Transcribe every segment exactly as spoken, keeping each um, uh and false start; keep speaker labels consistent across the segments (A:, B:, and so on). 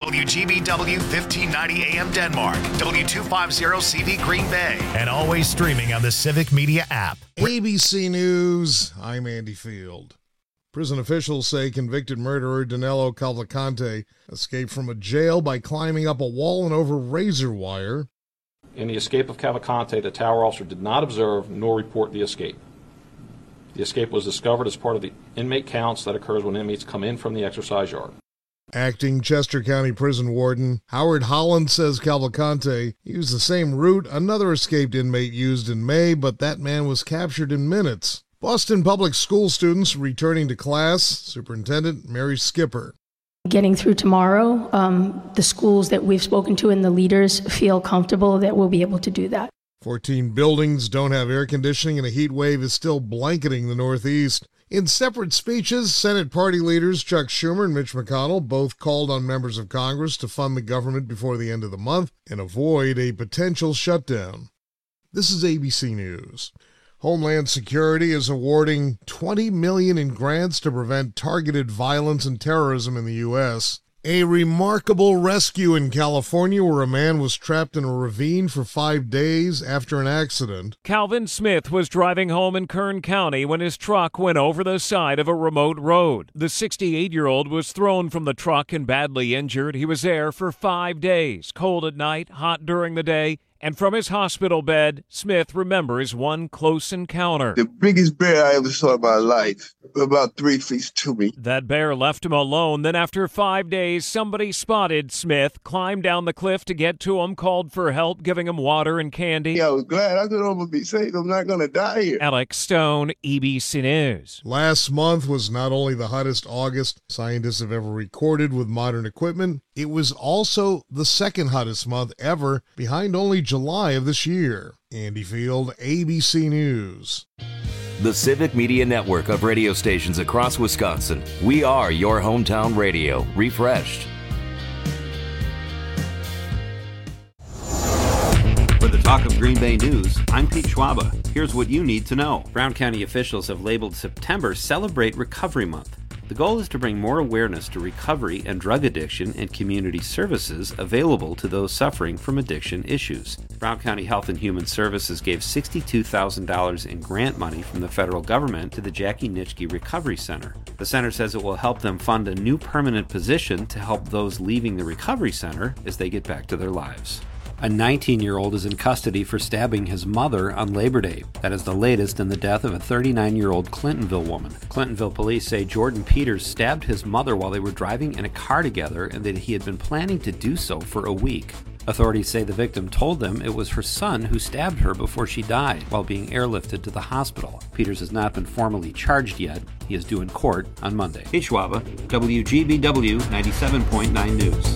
A: W G B W fifteen ninety A M Denmark, W two fifty C V Green Bay, and always streaming on the Civic Media app.
B: A B C News, I'm Andy Field. Prison officials say convicted murderer Danilo Cavalcante escaped from a jail by climbing up a wall and over razor wire.
C: In the escape of Cavalcante, the tower officer did not observe nor report the escape. The escape was discovered as part of the inmate counts that occurs when inmates come in from the exercise yard.
B: Acting Chester County Prison Warden Howard Holland says Cavalcante used the same route another escaped inmate used in May, but that man was captured in minutes. Boston Public School students returning to class, Superintendent Mary Skipper.
D: Getting through tomorrow, um, the schools that we've spoken to and the leaders feel comfortable that we'll be able to do that.
B: fourteen buildings don't have air conditioning and a heat wave is still blanketing the Northeast. In separate speeches, Senate party leaders Chuck Schumer and Mitch McConnell both called on members of Congress to fund the government before the end of the month and avoid a potential shutdown. This is A B C News. Homeland Security is awarding twenty million dollars in grants to prevent targeted violence and terrorism in the U S A remarkable rescue in California where a man was trapped in a ravine for five days after an accident.
E: Calvin Smith was driving home in Kern County when his truck went over the side of a remote road. The sixty-eight-year-old was thrown from the truck and badly injured. He was there for five days, cold at night, hot during the day. And from his hospital bed, Smith remembers one close encounter.
F: The biggest bear I ever saw in my life, about three feet to me.
E: That bear left him alone. Then after five days, somebody spotted Smith, climbed down the cliff to get to him, called for help, giving him water and candy.
F: Yeah, I was glad. I thought I'm going to be safe. I'm not going to die here.
E: Alex Stone, E B C News.
B: Last month was not only the hottest August scientists have ever recorded with modern equipment, it was also the second hottest month ever, behind only July of this year. Andy Field, A B C News.
G: The Civic Media Network of radio stations across Wisconsin. We are your hometown radio, refreshed.
H: For the Talk of Green Bay News, I'm Pete Schwaba. Here's what you need to know.
I: Brown County officials have labeled September Celebrate Recovery Month. The goal is to bring more awareness to recovery and drug addiction and community services available to those suffering from addiction issues. Brown County Health and Human Services gave sixty-two thousand dollars in grant money from the federal government to the Jackie Nitschke Recovery Center. The center says it will help them fund a new permanent position to help those leaving the recovery center as they get back to their lives. A nineteen-year-old is in custody for stabbing his mother on Labor Day. That is the latest in the death of a thirty-nine-year-old Clintonville woman. Clintonville police say Jordan Peters stabbed his mother while they were driving in a car together and that he had been planning to do so for a week. Authorities say the victim told them it was her son who stabbed her before she died while being airlifted to the hospital. Peters has not been formally charged yet. He is due in court on Monday. Pete Schwaba, W G B W ninety-seven point nine News.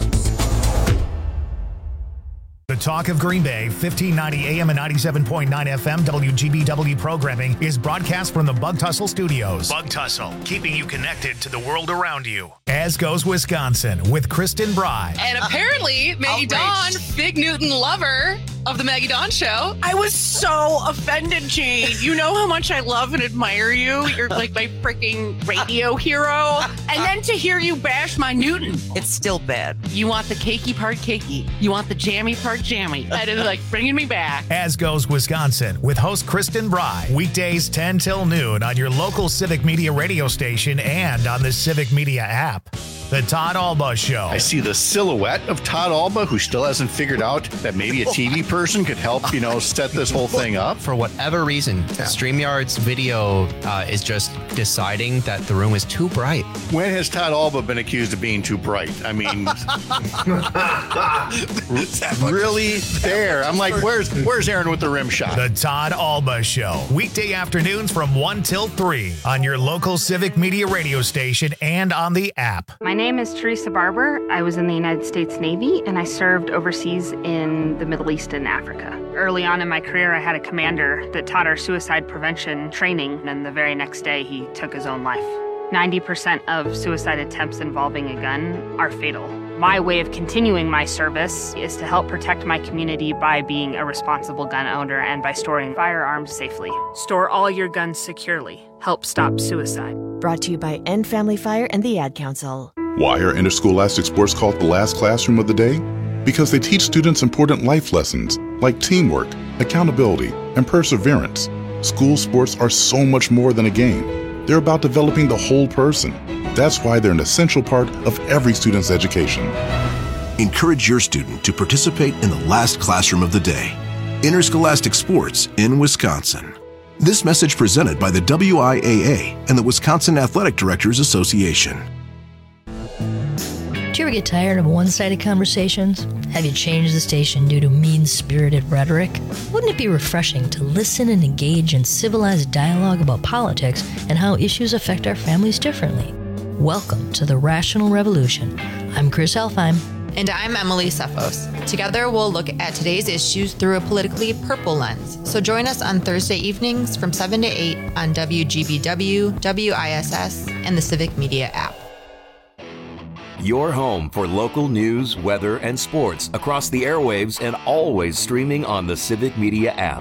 A: The Talk of Green Bay, fifteen ninety A M and ninety-seven point nine F M W G B W programming is broadcast from the Bug Tussle Studios. Bug Tussle, keeping you connected to the world around you. As goes Wisconsin with Kristen Bry.
J: And apparently, Maggie Dawn, Big Newton lover of the Maggie Dawn Show.
K: I was so offended, Jane. You know how much I love and admire you. You're like my freaking radio hero. And then to hear you bash my Newton.
L: It's still bad.
K: You want the cakey part cakey. You want the jammy part jammy. That is like bringing me back.
A: As goes Wisconsin with host Kristen Bry. Weekdays ten till noon on your local Civic Media radio station and on the Civic Media app. The Todd Alba Show.
M: I see the silhouette of Todd Alba, who still hasn't figured out that maybe a T V person could help, you know, set this whole thing up.
N: For whatever reason, yeah. StreamYard's video uh, is just deciding that the room is too bright.
M: When has Todd Alba been accused of being too bright? I mean, really there. I'm like, where's where's Aaron with the rim shot?
A: The Todd Alba Show. Weekday afternoons from one till three on your local Civic Media radio station and on the app.
O: My name is Teresa Barber. I was in the United States Navy, and I served overseas in the Middle East and Africa. Early on in my career, I had a commander that taught our suicide prevention training, and the very next day, he took his own life. ninety percent of suicide attempts involving a gun are fatal. My way of continuing my service is to help protect my community by being a responsible gun owner and by storing firearms safely. Store all your guns securely. Help stop suicide.
P: Brought to you by End Family Fire and the Ad Council.
L: Why are interscholastic sports called the last classroom of the day? Because they teach students important life lessons like teamwork, accountability, and perseverance. School sports are so much more than a game. They're about developing the whole person. That's why they're an essential part of every student's education.
P: Encourage your student to participate in the last classroom of the day. Interscholastic sports in Wisconsin. This message presented by the W I A A and the Wisconsin Athletic Directors Association.
Q: Do you ever get tired of one-sided conversations? Have you changed the station due to mean-spirited rhetoric? Wouldn't it be refreshing to listen and engage in civilized dialogue about politics and how issues affect our families differently? Welcome to the Rational Revolution. I'm Chris Elfheim.
R: And I'm Emily Cephos. Together, we'll look at today's issues through a politically purple lens. So join us on Thursday evenings from seven to eight on W G B W, W I S S, and the Civic Media app.
G: Your home for local news, weather, and sports across the airwaves and always streaming on the Civic Media app.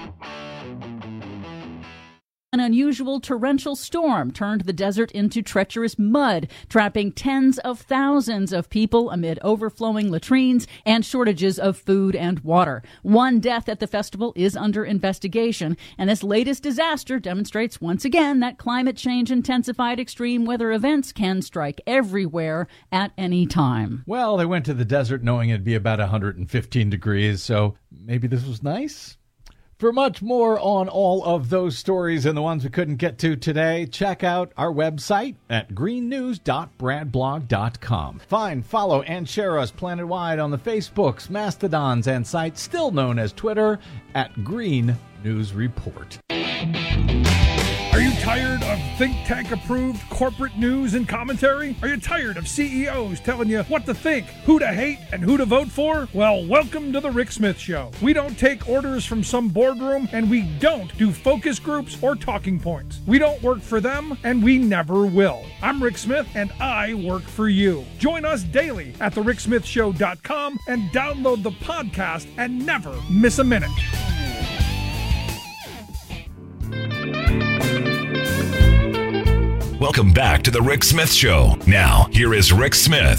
S: An unusual torrential storm turned the desert into treacherous mud, trapping tens of thousands of people amid overflowing latrines and shortages of food and water. One death at the festival is under investigation, and this latest disaster demonstrates once again that climate change intensified extreme weather events can strike everywhere at any time.
T: Well, they went to the desert knowing it'd be about one hundred fifteen degrees, so maybe this was nice? For much more on all of those stories and the ones we couldn't get to today, check out our website at green news dot brad blog dot com. Find, follow, and share us planet-wide on the Facebooks, Mastodons, and sites still known as Twitter at Green News Report.
U: Are you tired of think tank approved corporate news and commentary? Are you tired of C E Os telling you what to think, who to hate, and who to vote for? Well, welcome to the Rick Smith Show. We don't take orders from some boardroom, and we don't do focus groups or talking points. We don't work for them, and we never will. I'm Rick Smith, and I work for you. Join us daily at the rick smith show dot com and download the podcast and never miss a minute.
A: Welcome back to the Rick Smith Show. Now, here is Rick Smith.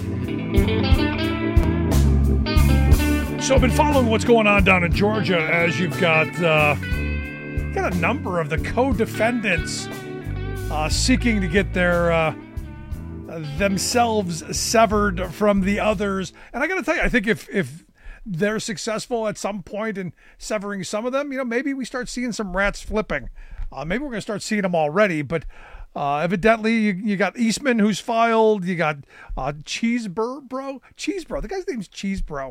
U: So I've been following what's going on down in Georgia as you've got, uh, got a number of the co-defendants uh, seeking to get their uh, themselves severed from the others. And I got to tell you, I think if if they're successful at some point in severing some of them, you know, maybe we start seeing some rats flipping. Uh, maybe we're going to start seeing them already, but uh, evidently you, you got Eastman who's filed. You got uh, Cheesebro, bro, Cheesebro. The guy's name's Cheesebro.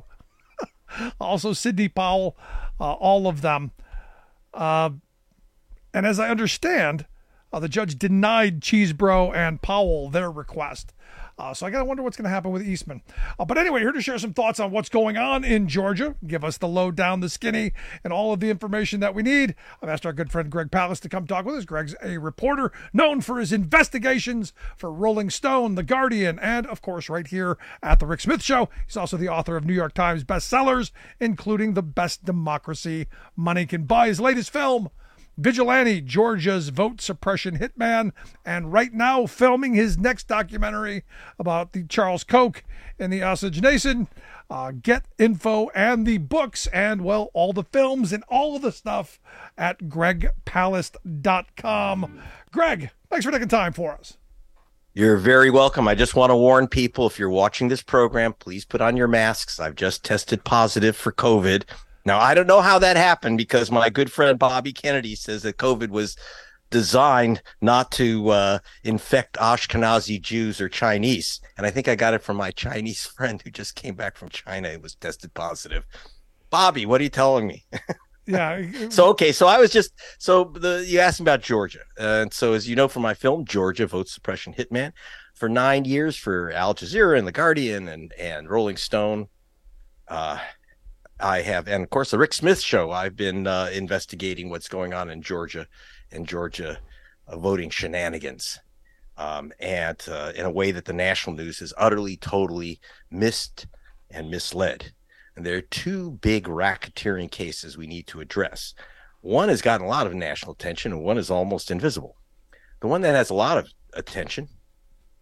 U: Also Sidney Powell, uh, all of them. Uh, and as I understand, uh, the judge denied Cheesebro and Powell their request. Uh, so I got to wonder what's going to happen with Eastman. Uh, but anyway, here to share some thoughts on what's going on in Georgia, give us the lowdown, the skinny, and all of the information that we need. I've asked our good friend Greg Palast to come talk with us. Greg's a reporter known for his investigations for Rolling Stone, The Guardian, and, of course, right here at The Rick Smith Show. He's also the author of New York Times bestsellers, including The Best Democracy Money Can Buy. His latest film, Vigilante, Georgia's vote suppression hitman, and right now filming his next documentary about the Charles Koch and the Osage Nation. Uh, get info and the books and, well, all the films and all of the stuff at greg palast dot com. Greg, thanks for taking time for us.
V: You're very welcome. I just want to warn people, if you're watching this program, please put on your masks. I've just tested positive for COVID. Now, I don't know how that happened because my good friend Bobby Kennedy says that COVID was designed not to uh, infect Ashkenazi Jews or Chinese. And I think I got it from my Chinese friend who just came back from China and was tested positive. Bobby, what are you telling me?
U: Yeah.
V: So, okay. So I was just, so the you asked me about Georgia. Uh, and so as you know from my film, Georgia, Vote Suppression Hitman, for nine years for Al Jazeera and The Guardian and, and Rolling Stone, uh, I have, and of course, the Rick Smith Show. I've been uh, investigating what's going on in Georgia and Georgia uh, voting shenanigans, um, and uh, in a way that the national news has utterly, totally missed and misled. And there are two big racketeering cases we need to address. One has gotten a lot of national attention, and one is almost invisible. The one that has a lot of attention,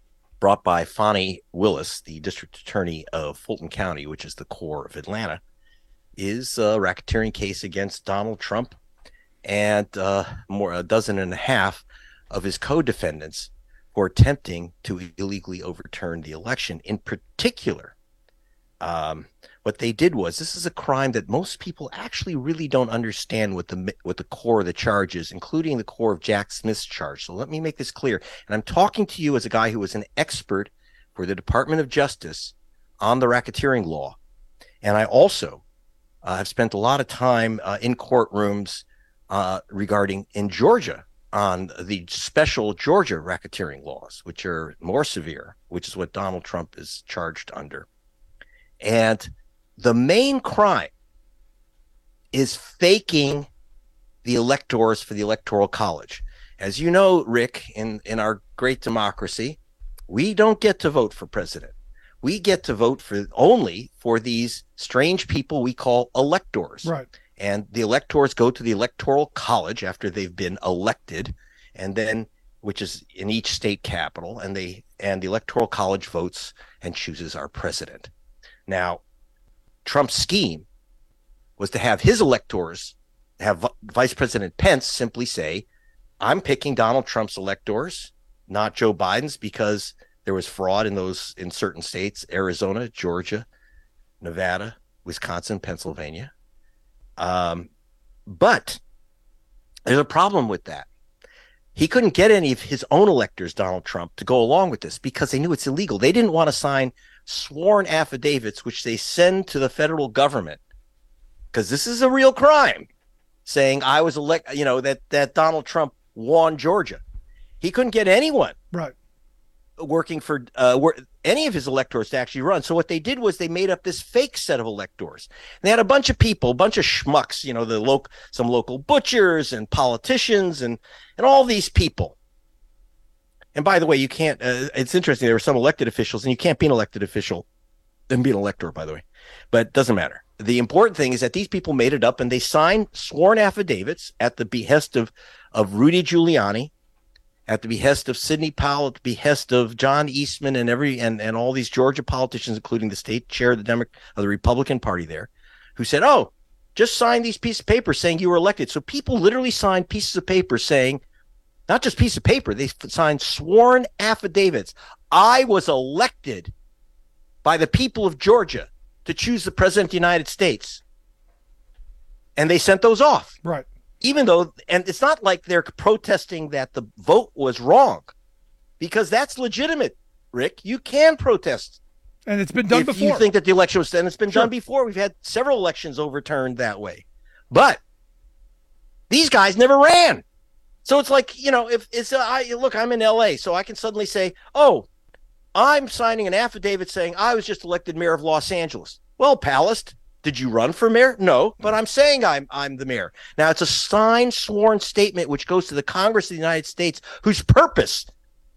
V: brought by Fani Willis, the district attorney of Fulton County, which is the core of Atlanta, is a racketeering case against Donald Trump and uh, more a dozen and a half of his co-defendants for attempting to illegally overturn the election. In particular, um, what they did was, this is a crime that most people actually really don't understand what the what the core of the charge is, including the core of Jack Smith's charge. So let me make this clear. And I'm talking to you as a guy who was an expert for the Department of Justice on the racketeering law. And I also uh, have spent a lot of time uh, in courtrooms uh, regarding in Georgia on the special Georgia racketeering laws, which are more severe, which is what Donald Trump is charged under. And the main crime is faking the electors for the Electoral College. As you know, Rick, in, in our great democracy, we don't get to vote for president. We get to vote for only for these strange people we call electors.
U: Right.
V: And the electors go to the Electoral College after they've been elected, and then, which is in each state capital, and they and the Electoral College votes and chooses our president. Now, Trump's scheme was to have his electors, have V- Vice President Pence simply say, I'm picking Donald Trump's electors, not Joe Biden's, because there was fraud in those in certain states, Arizona, Georgia, Nevada, Wisconsin, Pennsylvania. Um, but there's a problem with that. He couldn't get any of his own electors, Donald Trump, to go along with this because they knew it's illegal. They didn't want to sign sworn affidavits, which they send to the federal government, because this is a real crime, saying I was elect, you know, that, that Donald Trump won Georgia. He couldn't get anyone
U: right
V: working for uh, wor- any of his electors to actually run. So what they did was they made up this fake set of electors. They had a bunch of people, a bunch of schmucks, you know, the local, some local butchers and politicians and, and all these people. And by the way, you can't, uh, it's interesting. There were some elected officials, and you can't be an elected official and be an elector, by the way, but it doesn't matter. The important thing is that these people made it up, and they signed sworn affidavits at the behest of, of Rudy Giuliani, at the behest of Sidney Powell, at the behest of John Eastman, and every and, and all these Georgia politicians, including the state chair of the Demo- of the Republican Party there, who said, "Oh, just sign these pieces of paper saying you were elected." So people literally signed pieces of paper saying, not just piece of paper, they signed sworn affidavits. I was elected by the people of Georgia to choose the president of the United States. And they sent those off.
U: Right.
V: Even though, and it's not like they're protesting that the vote was wrong, because that's legitimate, Rick. You can protest.
U: And it's been done
V: if
U: before.
V: You think that the election was, and it's been
U: Sure.
V: done before. We've had several elections overturned that way. But these guys never ran. So it's like, you know, if it's, uh, I look, I'm in L A, so I can suddenly say, oh, I'm signing an affidavit saying I was just elected mayor of Los Angeles. Well, Palast, did you run for mayor? No, but I'm saying I'm I'm the mayor. Now, it's a signed, sworn statement which goes to the Congress of the United States, whose purpose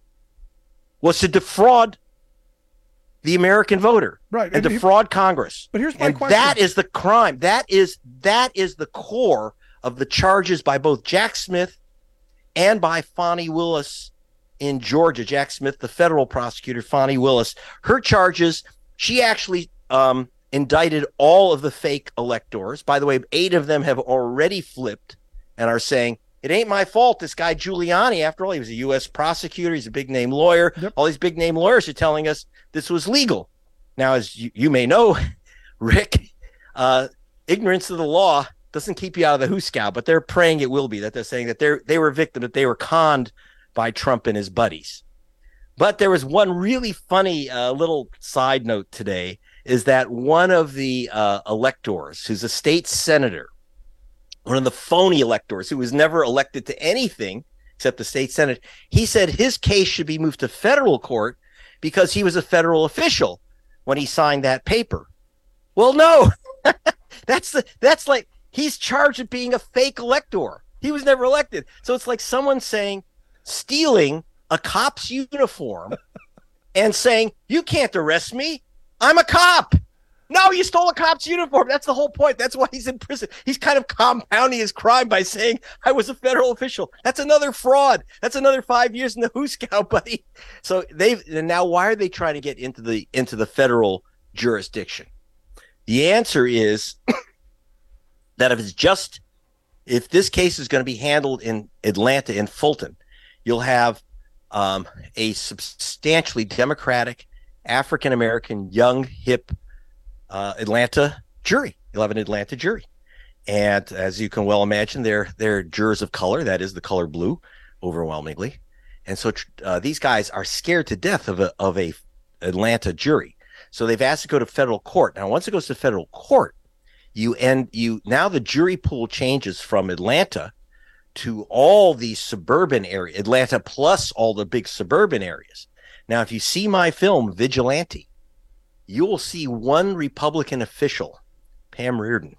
V: was to defraud the American voter,
U: right,
V: and,
U: and
V: defraud Congress.
U: But here's my
V: and
U: question.
V: that is the crime. That is that is the core of the charges by both Jack Smith and by Fani Willis in Georgia. Jack Smith, the federal prosecutor, Fani Willis, her charges, she actually um, indicted all of the fake electors. By the way, eight of them have already flipped and are saying, it ain't my fault. This guy Giuliani, after all, he was a U S prosecutor. He's a big name lawyer. Yep. All these big name lawyers are telling us this was legal. Now, as you, you may know, Rick, uh, ignorance of the law doesn't keep you out of the hoosegow, but they're praying it will be, that they're saying that they're, they were a victim, that they were conned by Trump and his buddies. But there was one really funny uh, little side note today, is that one of the uh, electors, who's a state senator, one of the phony electors who was never elected to anything except the state senate, he said his case should be moved to federal court because he was a federal official when he signed that paper. Well, no, that's the that's like he's charged with being a fake elector. He was never elected. So it's like someone saying, stealing a cop's uniform and saying, you can't arrest me. I'm a cop. No, you stole a cop's uniform. That's the whole point. That's why he's in prison. He's kind of compounding his crime by saying, I was a federal official. That's another fraud. That's another five years in the Who Scout, buddy. So they've and now why are they trying to get into the into the federal jurisdiction? The answer is that if it's just if this case is going to be handled in Atlanta, in Fulton, you'll have um, a substantially Democratic, African-American, young, hip uh, Atlanta jury. You'll have an Atlanta jury. And as you can well imagine, they're, they're jurors of color. That is the color blue, overwhelmingly. And so uh, these guys are scared to death of a, of a Atlanta jury. So they've asked to go to federal court. Now, once it goes to federal court, You end you now the jury pool changes from Atlanta to all these suburban areas, Atlanta plus all the big suburban areas. Now, if you see my film, Vigilante, you will see one Republican official, Pam Reardon.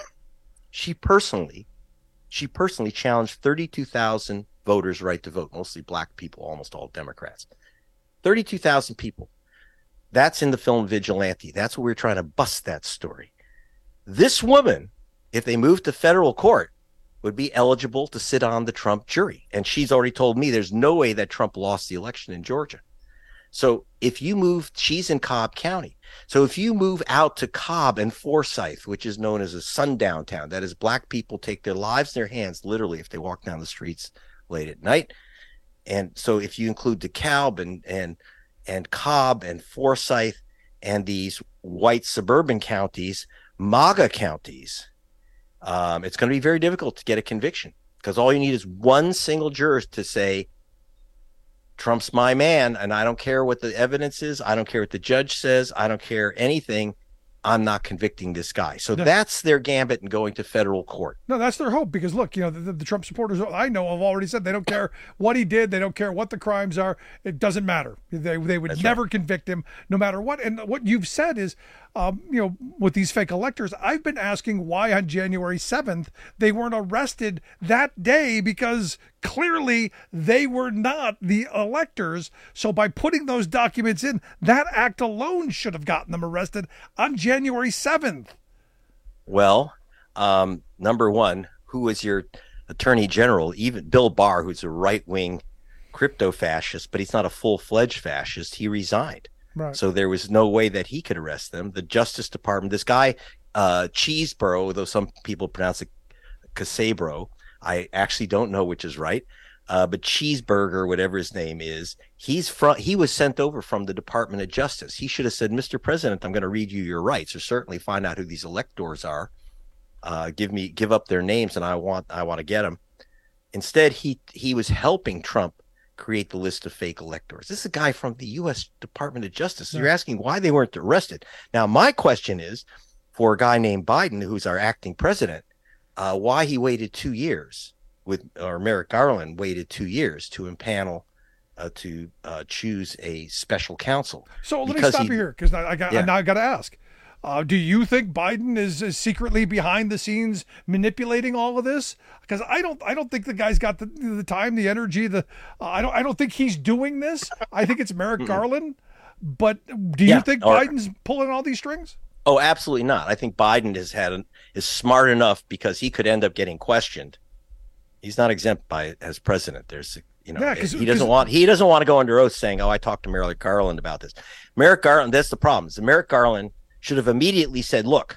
V: she personally, she personally challenged thirty-two thousand voters' right to vote, mostly black people, almost all Democrats. thirty-two thousand people. That's in the film Vigilante. That's what we're trying to bust that story. This woman, if they move to federal court, would be eligible to sit on the Trump jury. And she's already told me there's no way that Trump lost the election in Georgia. So if you move, she's in Cobb County. So if you move out to Cobb and Forsyth, which is known as a sundown town, that is, black people take their lives in their hands, literally, if they walk down the streets late at night. And so if you include DeKalb and, and, and Cobb and Forsyth and these white suburban counties, MAGA counties, um, it's going to be very difficult to get a conviction because all you need is one single juror to say, Trump's my man, and I don't care what the evidence is. I don't care what the judge says. I don't care anything. I'm not convicting this guy. So
U: No.
V: that's their gambit in going to federal court.
U: No, that's their hope because, look, you know, the, the Trump supporters I know have already said they don't care what he did. They don't care what the crimes are. It doesn't matter. They, they would
V: That's
U: never
V: right.
U: convict him no matter what. And what you've said is, um, you know, with these fake electors, I've been asking why on January seventh they weren't arrested that day because clearly they were not the electors. So by putting those documents in, that act alone should have gotten them arrested on January seventh.
V: Well, um, number one, who is your attorney general? Even Bill Barr, who's a right-wing crypto fascist, but he's not a full-fledged fascist. He resigned.
U: Right.
V: So there was no way that he could arrest them. The Justice Department, this guy, uh, Cheesebro, though some people pronounce it Casabro, I actually don't know which is right. Uh, but Cheeseburger, whatever his name is, he's from, he was sent over from the Department of Justice. He should have said, Mister President, I'm going to read you your rights, or certainly find out who these electors are. Uh, give me, give up their names, and I want, I want to get them. Instead, he he was helping Trump create the list of fake electors. This is a guy from the U S Department of Justice. You're asking why they weren't arrested. Now, my question is, for a guy named Biden, who's our acting president, uh, why he waited two years with, or Merrick Garland waited two years to impanel, uh, to uh, choose a special counsel.
U: So let
V: Because
U: me stop
V: he-
U: you here because I got
V: Yeah.
U: now I got to ask. Uh, do you think Biden is, is secretly behind the scenes manipulating all of this? Because I don't, I don't think the guy's got the the time, the energy. The uh, I don't, I don't think he's doing this. I think it's Merrick Garland. But do you
V: Yeah,
U: think
V: or-
U: Biden's pulling all these strings?
V: Oh, absolutely not. I think Biden has had an, is smart enough because he could end up getting questioned. He's not exempt by as president. There's, you know,
U: Yeah, 'cause-
V: he doesn't
U: 'cause-
V: want he doesn't want to go under oath saying, "Oh, I talked to Merrick Garland about this." Merrick Garland. That's the problem. Is Merrick Garland should have immediately said, "Look,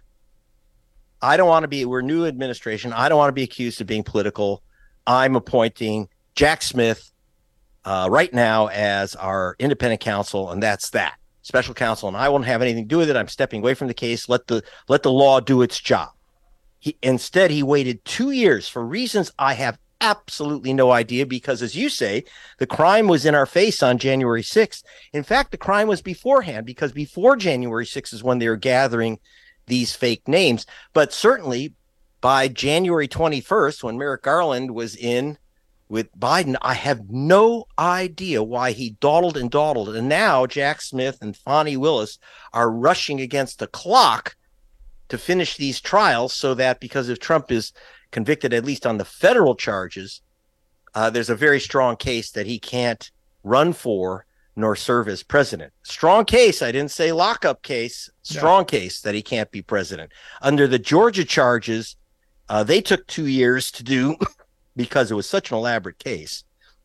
V: I don't want to be. We're new administration. I don't want to be accused of being political. I'm appointing Jack Smith uh, right now as our independent counsel, and that's that." Special counsel, and I won't have anything to do with it. I'm stepping away from the case. Let the let the law do its job. He instead he waited two years for reasons I have absolutely no idea, because as you say, the crime was in our face on January sixth. In fact, the crime was beforehand, because before January sixth is when they were gathering these fake names. But certainly by January twenty-first, when Merrick Garland was in with Biden, I have no idea why he dawdled and dawdled. And now Jack Smith and Fani Willis are rushing against the clock to finish these trials, so that because if Trump is convicted, at least on the federal charges, uh, there's a very strong case that he can't run for nor serve as president. Strong case. I didn't say lockup case. Strong yeah. case that he can't be president. Under the Georgia charges, uh, they took two years to do because it was such an elaborate case.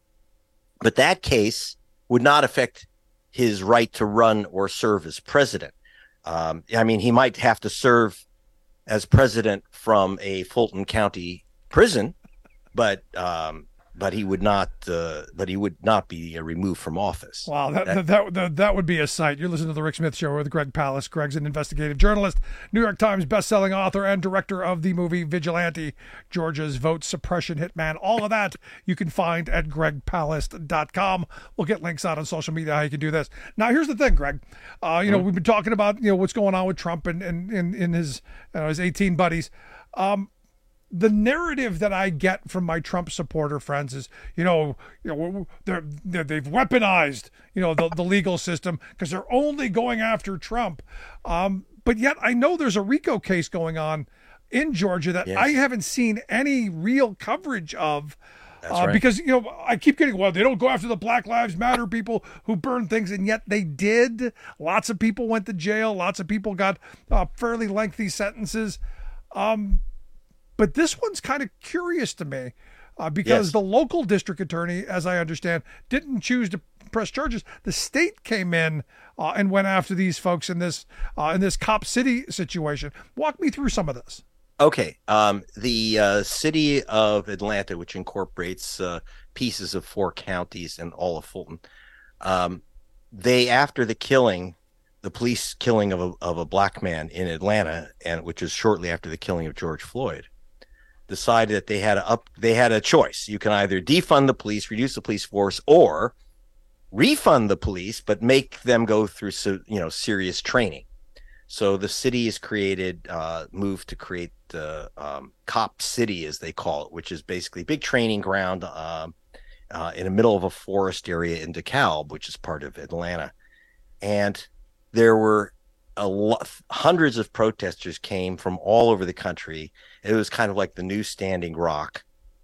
V: But that case would not affect his right to run or serve as president. Um, I mean, he might have to serve as president from a Fulton County prison, but um, but he would not. Uh, but he would not be uh, removed from office.
U: Wow, that that, that that that would be a sight. You're listening to the Rick Smith Show with Greg Palast. Greg's an investigative journalist, New York Times bestselling author, and director of the movie Vigilante, Georgia's vote suppression hitman. All of that you can find at greg palast dot com. We'll get links out on social media how you can do this. Now, here's the thing, Greg. Uh, you know, mm-hmm. we've been talking about you know what's going on with Trump and and in in his uh, his eighteen buddies. Um, The narrative that I get from my Trump supporter friends is, you know, you know, they're, they're they've weaponized, you know, the, the legal system because they're only going after Trump. Um, but yet I know there's a RICO case going on in Georgia that yes. I haven't seen any real coverage of.
V: That's
U: uh,
V: right.
U: Because, you know, I keep getting, well, they don't go after the Black Lives Matter people who burn things, and yet they did. Lots of people went to jail. Lots of people got uh, fairly lengthy sentences. Um, But this one's kind of curious to me uh, because
V: yes.
U: the local district attorney, as I understand, didn't choose to press charges. The state came in uh, and went after these folks in this uh, in this Cop City situation. Walk me through some of this.
V: Okay. Um, the uh, city of Atlanta, which incorporates uh, pieces of four counties and all of Fulton, um, they, after the killing, the police killing of a, of a black man in Atlanta, and which is shortly after the killing of George Floyd, decided that they had a up they had a choice. You can either defund the police, reduce the police force, or refund the police but make them go through you know serious training. So the city has created uh moved to create the um, Cop City, as they call it, which is basically a big training ground uh, uh, in the middle of a forest area in DeKalb, which is part of Atlanta. And there were a lot, hundreds of protesters came from all over the country. It was kind of like the new Standing Rock,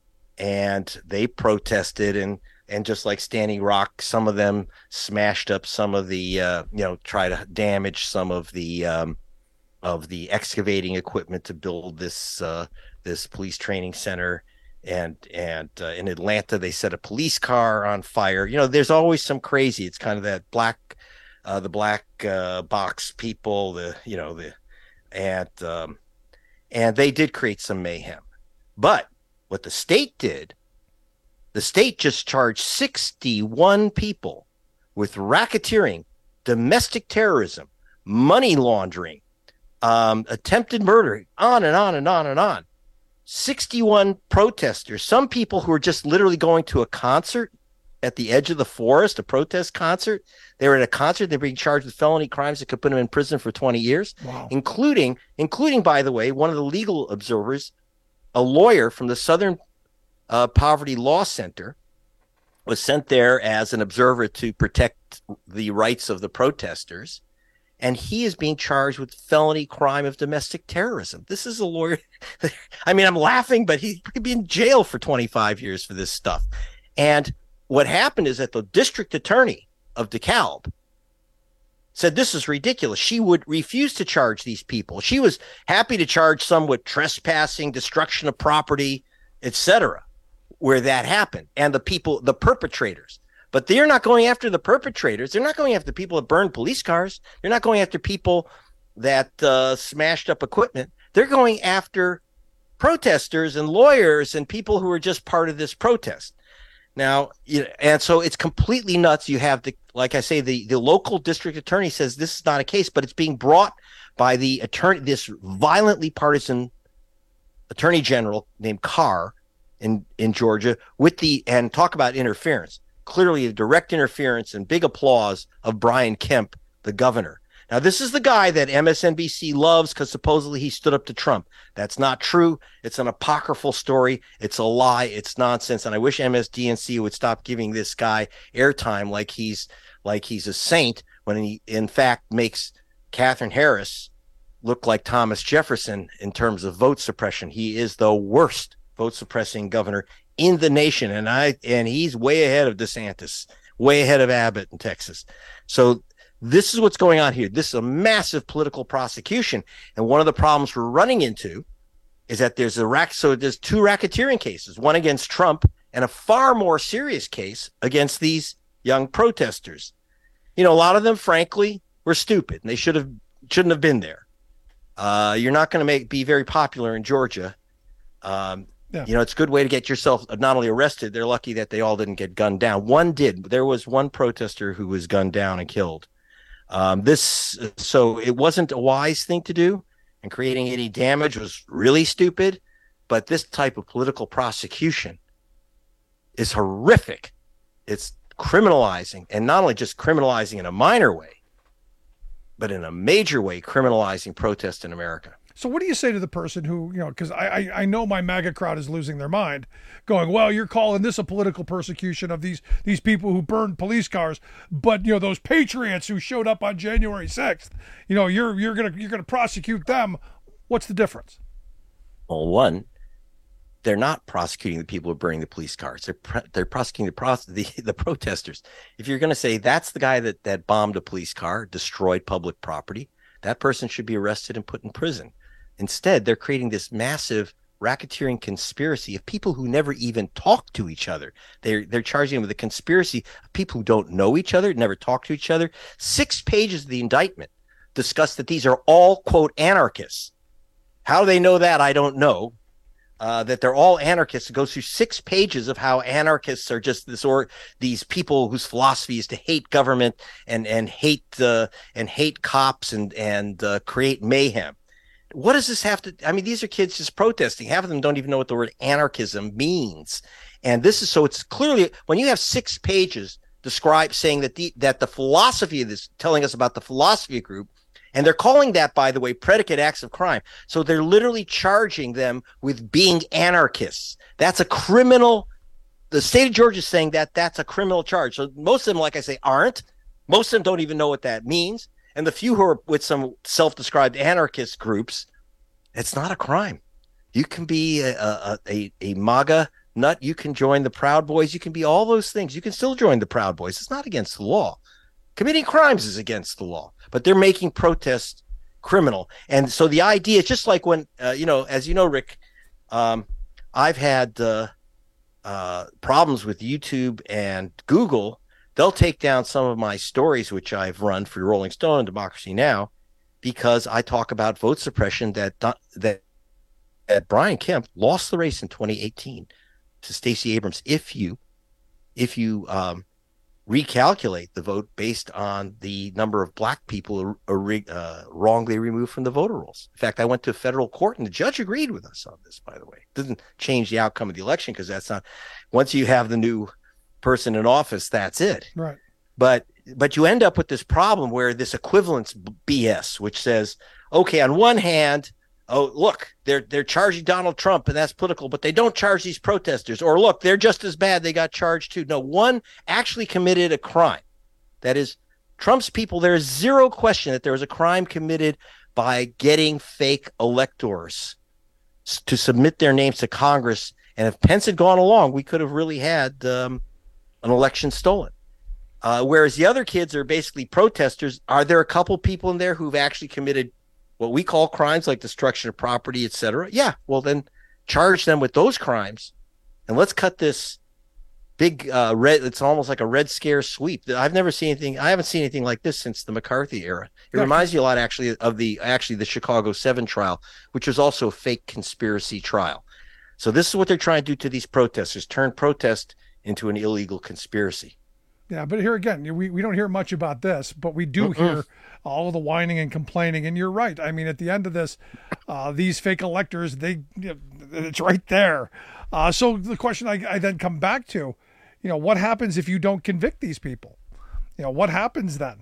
V: and they protested, and and just like Standing Rock, some of them smashed up some of the uh, you know try to damage some of the um, of the excavating equipment to build this uh, this police training center. And and uh, in Atlanta, they set a police car on fire. You know, there's always some crazy. It's kind of that black. Uh, the black uh, box people, the you know the, and um, and they did create some mayhem. But what the state did, the state just charged sixty-one people with racketeering, domestic terrorism, money laundering, um, attempted murder, on and on and on and on. sixty-one protesters, some people who were just literally going to a concert at the edge of the forest, a protest concert. They were at a concert. They're being charged with felony crimes that could put them in prison for twenty years,
U: wow.
V: including, including, by the way, one of the legal observers, a lawyer from the Southern uh, Poverty Law Center, was sent there as an observer to protect the rights of the protesters. And he is being charged with felony crime of domestic terrorism. This is a lawyer. I mean, I'm laughing, but he could be in jail for twenty-five years for this stuff. And what happened is that the district attorney of DeKalb said this is ridiculous. She would refuse to charge these people. She was happy to charge some with trespassing, destruction of property, et cetera, where that happened, and the people, the perpetrators. But they're not going after the perpetrators. They're not going after people that burned police cars. They're not going after people that uh, smashed up equipment. They're going after protesters and lawyers and people who are just part of this protest. Now, you know, and so it's completely nuts. You have the, like I say, the, the local district attorney says this is not a case, but it's being brought by the attorney, this violently partisan attorney general named Carr in, in Georgia, with the, and talk about interference, clearly a direct interference and big applause of Brian Kemp, the governor. Now, this is the guy that M S N B C loves because supposedly he stood up to Trump. That's not true. It's an apocryphal story. It's a lie. It's nonsense. And I wish M S D N C would stop giving this guy airtime like he's like he's a saint, when he, in fact, makes Katherine Harris look like Thomas Jefferson in terms of vote suppression. He is the worst vote suppressing governor in the nation. And I and he's way ahead of DeSantis way ahead of Abbott in Texas. So this is what's going on here. This is a massive political prosecution. And one of the problems we're running into is that there's a rack. So there's two racketeering cases, one against Trump and a far more serious case against these young protesters. You know, a lot of them, frankly, were stupid and they should have shouldn't have been there. Uh, you're not going to make be very popular in Georgia. Um, yeah. You know, it's a good way to get yourself not only arrested. They're lucky that they all didn't get gunned down. One did. There was one protester who was gunned down and killed. Um, this, so it wasn't a wise thing to do, and creating any damage was really stupid. But this type of political prosecution is horrific. It's criminalizing, and not only just criminalizing in a minor way, but in a major way, criminalizing protest in America.
U: So what do you say to the person who, you know, because I, I I know my MAGA crowd is losing their mind, going, well, you're calling this a political persecution of these these people who burned police cars, but you know those patriots who showed up on January sixth, you know, you're you're gonna you're gonna prosecute them. What's the difference?
V: Well, one, they're not prosecuting the people who are burning the police cars. They're pre- they're prosecuting the, pro- the the protesters. If you're going to say that's the guy that that bombed a police car, destroyed public property, that person should be arrested and put in prison. Instead, they're creating this massive racketeering conspiracy of people who never even talk to each other. They're they're charging them with a conspiracy of people who don't know each other, never talk to each other. Six pages of the indictment discuss that these are all, quote, anarchists. How they know that, I don't know. Uh, that they're all anarchists. It goes through six pages of how anarchists are just this or these people whose philosophy is to hate government and and hate uh, and hate cops and and uh, create mayhem. What does this have to? I mean, these are kids just protesting. Half of them don't even know what the word anarchism means. And this is so it's clearly when you have six pages describe saying that the that the philosophy of this, telling us about the philosophy group. And they're calling that, by the way, predicate acts of crime. So they're literally charging them with being anarchists. That's a criminal. The state of Georgia is saying that that's a criminal charge. So most of them, like I say, aren't. Most of them don't even know what that means. And the few who are with some self-described anarchist groups, it's not a crime. You can be a, a, a, a MAGA nut. You can join the Proud Boys. You can be all those things. You can still join the Proud Boys. It's not against the law. Committing crimes is against the law, but they're making protests criminal. And so the idea is just like when, uh, you know, as you know, Rick, um, I've had uh, uh, problems with YouTube and Google. They'll take down some of my stories, which I've run for Rolling Stone and Democracy Now!, because I talk about vote suppression that that, that Brian Kemp lost the race in twenty eighteen to Stacey Abrams. If you, if you, um, recalculate the vote based on the number of black people uh, wrongly removed from the voter rolls. In fact, I went to federal court and the judge agreed with us on this, by the way. It doesn't change the outcome of the election because that's not, once you have the new person in office, that's it.
U: Right.
V: But, but you end up with this problem where this equivalence B S, which says, okay, on one hand, oh, look, they're they're charging Donald Trump, and that's political, but they don't charge these protesters. Or look, they're just as bad. They got charged too. No, one actually committed a crime. That is, Trump's people, there is zero question that there was a crime committed by getting fake electors to submit their names to Congress. And if Pence had gone along, we could have really had um, an election stolen. Uh, whereas the other kids are basically protesters. Are there a couple people in there who've actually committed what we call crimes like destruction of property, et cetera? Yeah, well, then charge them with those crimes. And let's cut this big uh, red, it's almost like a Red Scare sweep. I've never seen anything, I haven't seen anything like this since the McCarthy era. It yeah. reminds me a lot, actually, of the actually the Chicago seven trial, which was also a fake conspiracy trial. So this is what they're trying to do to these protesters, turn protest into an illegal conspiracy.
U: Yeah, but here again, we, we don't hear much about this, but we do Mm-mm. hear all of the whining and complaining. And you're right. I mean, at the end of this, uh, these fake electors, they you know, it's right there. Uh, so the question I, I then come back to, you know, what happens if you don't convict these people? You know, what happens then?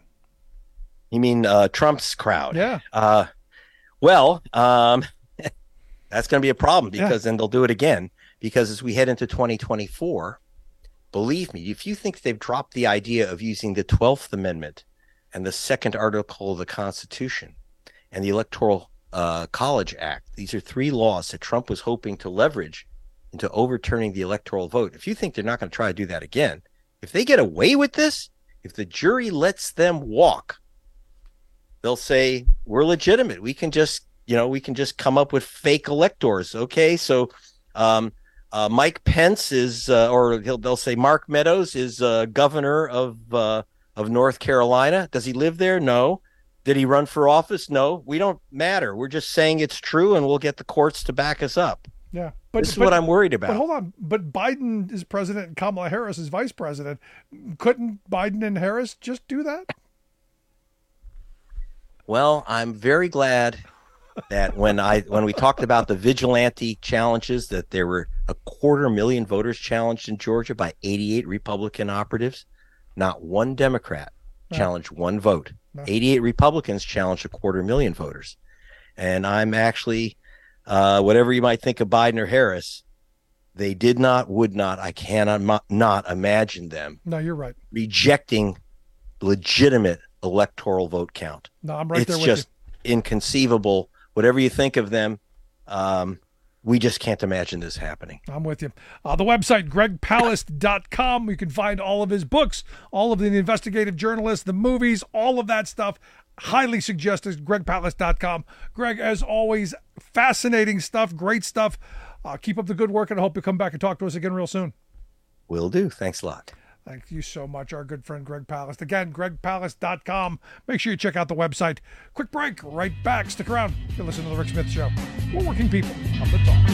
V: You mean uh, Trump's crowd?
U: Yeah.
V: Uh, well, um, that's going to be a problem because yeah. then they'll do it again. Because as we head into twenty twenty-four, believe me, if you think they've dropped the idea of using the twelfth Amendment and the second article of the Constitution and the Electoral uh, College Act, these are three laws that Trump was hoping to leverage into overturning the electoral vote. If you think they're not going to try to do that again, If they get away with this, if the jury lets them walk, they'll say, we're legitimate. We can just, you know, we can just come up with fake electors. Okay. So, um, uh, Mike Pence is, uh, or he'll, they'll say Mark Meadows is, uh, governor of, uh, of North Carolina. Does he live there? No. Did he run for office? No. We don't matter. We're just saying it's true, and we'll get the courts to back us up.
U: Yeah. But,
V: this is
U: but,
V: what I'm worried about.
U: But hold on. But Biden is president and Kamala Harris is vice president. Couldn't Biden and Harris just do that?
V: Well, I'm very glad that when I when we talked about the vigilante challenges, that there were a quarter million voters challenged in Georgia by eighty-eight Republican operatives. Not one Democrat no. challenged one vote. No. eighty-eight Republicans challenged a quarter million voters. And I'm actually, uh, whatever you might think of Biden or Harris, they did not, would not, I cannot mo- not imagine them.
U: No, you're right.
V: Rejecting legitimate electoral vote count.
U: No, I'm right
V: it's
U: there with
V: just
U: you.
V: Inconceivable. Whatever you think of them, um, we just can't imagine this happening.
U: I'm with you. Uh, the website, greg palast dot com. You can find all of his books, all of the investigative journalists, the movies, all of that stuff. Highly suggested, greg palast dot com. Greg, as always, fascinating stuff, great stuff. Uh, keep up the good work, and I hope you come back and talk to us again real soon.
V: Will do. Thanks a lot.
U: Thank you so much, our good friend Greg Palast. Again, greg palast dot com. Make sure you check out the website. Quick break, right back. Stick around. You're listening to The Rick Smith Show. We're working people on the talk.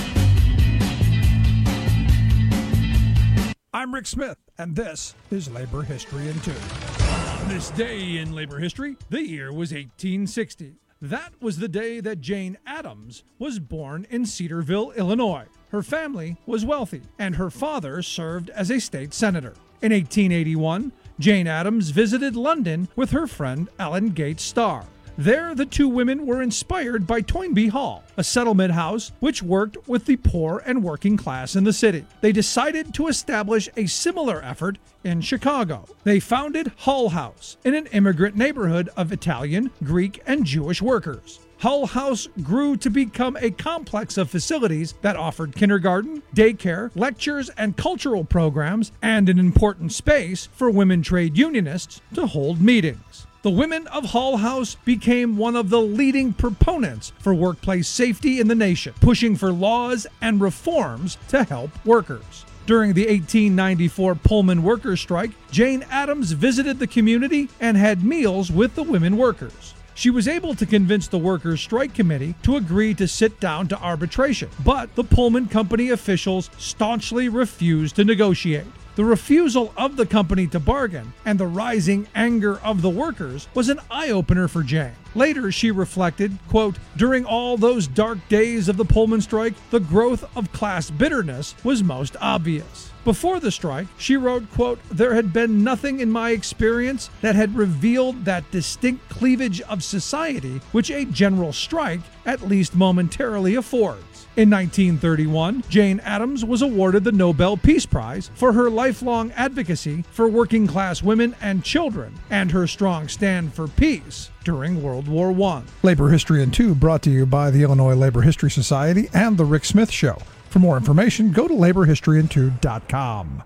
U: I'm Rick Smith, and this is Labor History in Two. This day in labor history, the year was eighteen sixty. That was the day that Jane Addams was born in Cedarville, Illinois. Her family was wealthy, and her father served as a state senator. In eighteen eighty-one, Jane Addams visited London with her friend Ellen Gates Starr. There, the two women were inspired by Toynbee Hall, a settlement house which worked with the poor and working class in the city. They decided to establish a similar effort in Chicago. They founded Hull House in an immigrant neighborhood of Italian, Greek, and Jewish workers. Hull House grew to become a complex of facilities that offered kindergarten, daycare, lectures, and cultural programs, and an important space for women trade unionists to hold meetings. The women of Hull House became one of the leading proponents for workplace safety in the nation, pushing for laws and reforms to help workers. During the eighteen ninety-four Pullman workers' strike, Jane Addams visited the community and had meals with the women workers. She was able to convince the Workers' Strike Committee to agree to sit down to arbitration, but the Pullman Company officials staunchly refused to negotiate. The refusal of the company to bargain and the rising anger of the workers was an eye-opener for Jane. Later, she reflected, quote, during all those dark days of the Pullman strike, the growth of class bitterness was most obvious. Before the strike, she wrote, quote, there had been nothing in my experience that had revealed that distinct cleavage of society which a general strike, at least momentarily, affords. In nineteen thirty-one, Jane Addams was awarded the Nobel Peace Prize for her lifelong advocacy for working class women and children and her strong stand for peace during World War One. Labor History in Two brought to you by the Illinois Labor History Society and The Rick Smith Show. For more information, go to labor history in two dot com.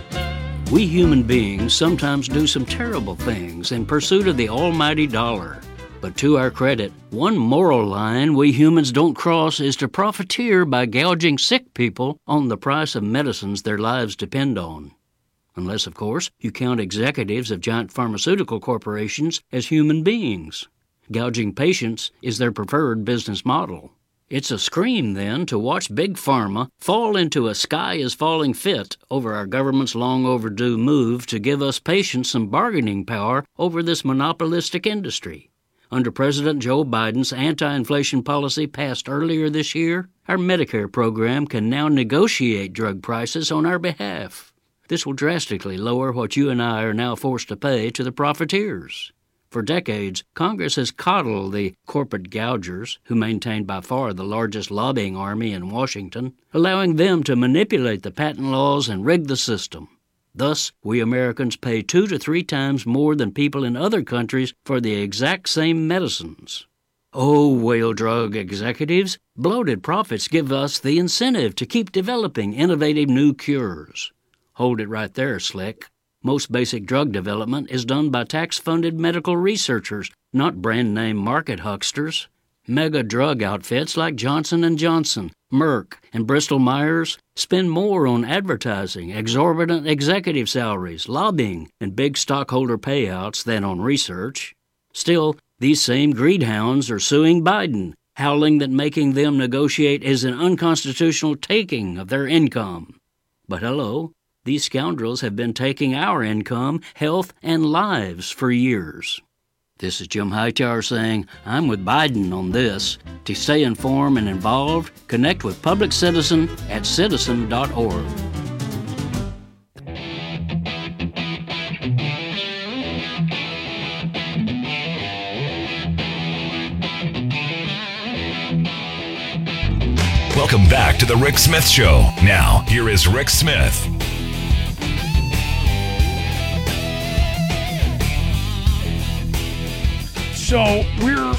C: We human beings sometimes do some terrible things in pursuit of the almighty dollar. But to our credit, one moral line we humans don't cross is to profiteer by gouging sick people on the price of medicines their lives depend on. Unless, of course, you count executives of giant pharmaceutical corporations as human beings. Gouging patients is their preferred business model. It's a scream, then, to watch Big Pharma fall into a sky-is-falling fit over our government's long-overdue move to give us patients some bargaining power over this monopolistic industry. Under President Joe Biden's anti-inflation policy passed earlier this year, our Medicare program can now negotiate drug prices on our behalf. This will drastically lower what you and I are now forced to pay to the profiteers. For decades, Congress has coddled the corporate gougers, who maintain by far the largest lobbying army in Washington, allowing them to manipulate the patent laws and rig the system. Thus, we Americans pay two to three times more than people in other countries for the exact same medicines. Oh, whale drug executives, bloated profits give us the incentive to keep developing innovative new cures. Hold it right there, Slick. Most basic drug development is done by tax-funded medical researchers, not brand-name market hucksters. Mega drug outfits like Johnson and Johnson, Merck, and Bristol-Myers spend more on advertising, exorbitant executive salaries, lobbying, and big stockholder payouts than on research. Still, these same greedhounds are suing Biden, howling that making them negotiate is an unconstitutional taking of their income. But hello, these scoundrels have been taking our income, health, and lives for years. This is Jim Hightower saying, I'm with Biden on this. To stay informed and involved, connect with Public Citizen at citizen dot org.
A: Welcome back to the Rick Smith Show. Now, here is Rick Smith.
U: So we're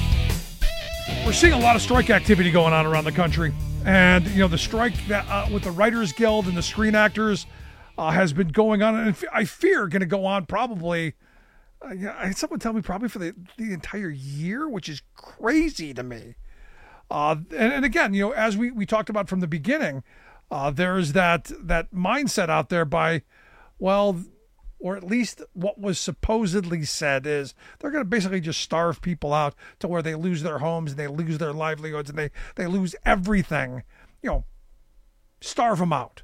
U: we're seeing a lot of strike activity going on around the country, and you know the strike that uh, with the Writers Guild and the Screen Actors uh, has been going on, and I fear going to go on probably. Uh, yeah, someone tell me probably for the, the entire year, which is crazy to me. Uh, and, and again, you know, as we, we talked about from the beginning, uh, there's that that mindset out there by, well. Or at least what was supposedly said is they're going to basically just starve people out to where they lose their homes and they lose their livelihoods and they, they lose everything, you know, starve them out.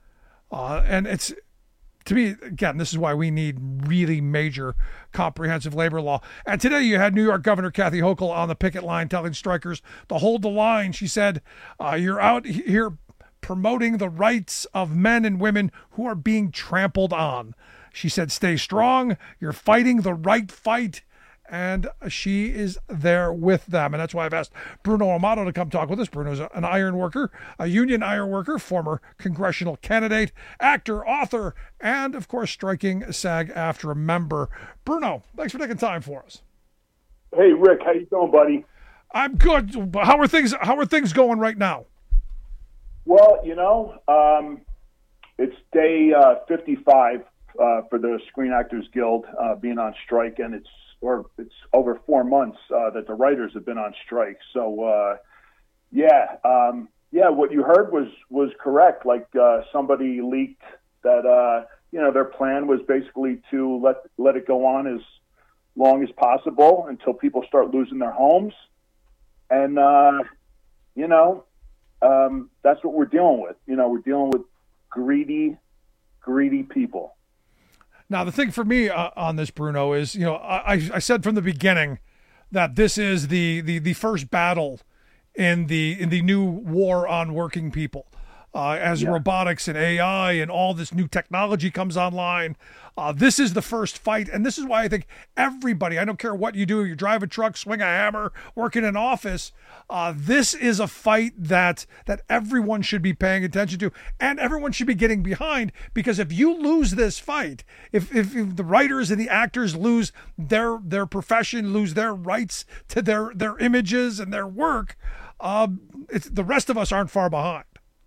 U: Uh, and it's, to me, again, this is why we need really major comprehensive labor law. And today you had New York Governor Kathy Hochul on the picket line telling strikers to hold the line. She said, uh, you're out here promoting the rights of men and women who are being trampled on. She said, stay strong. You're fighting the right fight. And she is there with them. And that's why I've asked Bruno Amato to come talk with us. Bruno's an iron worker, a union iron worker, former congressional candidate, actor, author, and, of course, striking SAG-AFTRA member. Bruno, thanks for taking time for us.
D: Hey, Rick. How you doing, buddy?
U: I'm good. How are things, how are things going right now?
D: Well, you know, um, it's day uh, fifty-five. Uh, for the Screen Actors Guild uh, being on strike, and it's or it's over four months uh, that the writers have been on strike. So, uh, yeah, um, yeah, what you heard was was correct. Like uh, somebody leaked that uh, you know their plan was basically to let let it go on as long as possible until people start losing their homes, and uh, you know um, that's what we're dealing with. You know, we're dealing with greedy, greedy people.
U: Now, the thing for me uh, on this, Bruno, is, you know, I, I said from the beginning that this is the, the, the first battle in the in the new war on working people. Uh, as yeah. robotics and A I and all this new technology comes online, uh, this is the first fight. And this is why I think everybody, I don't care what you do, you drive a truck, swing a hammer, work in an office, uh, this is a fight that that everyone should be paying attention to and everyone should be getting behind, because if you lose this fight, if, if, if the writers and the actors lose their their profession, lose their rights to their, their images and their work, uh, it's, the rest of us aren't far behind.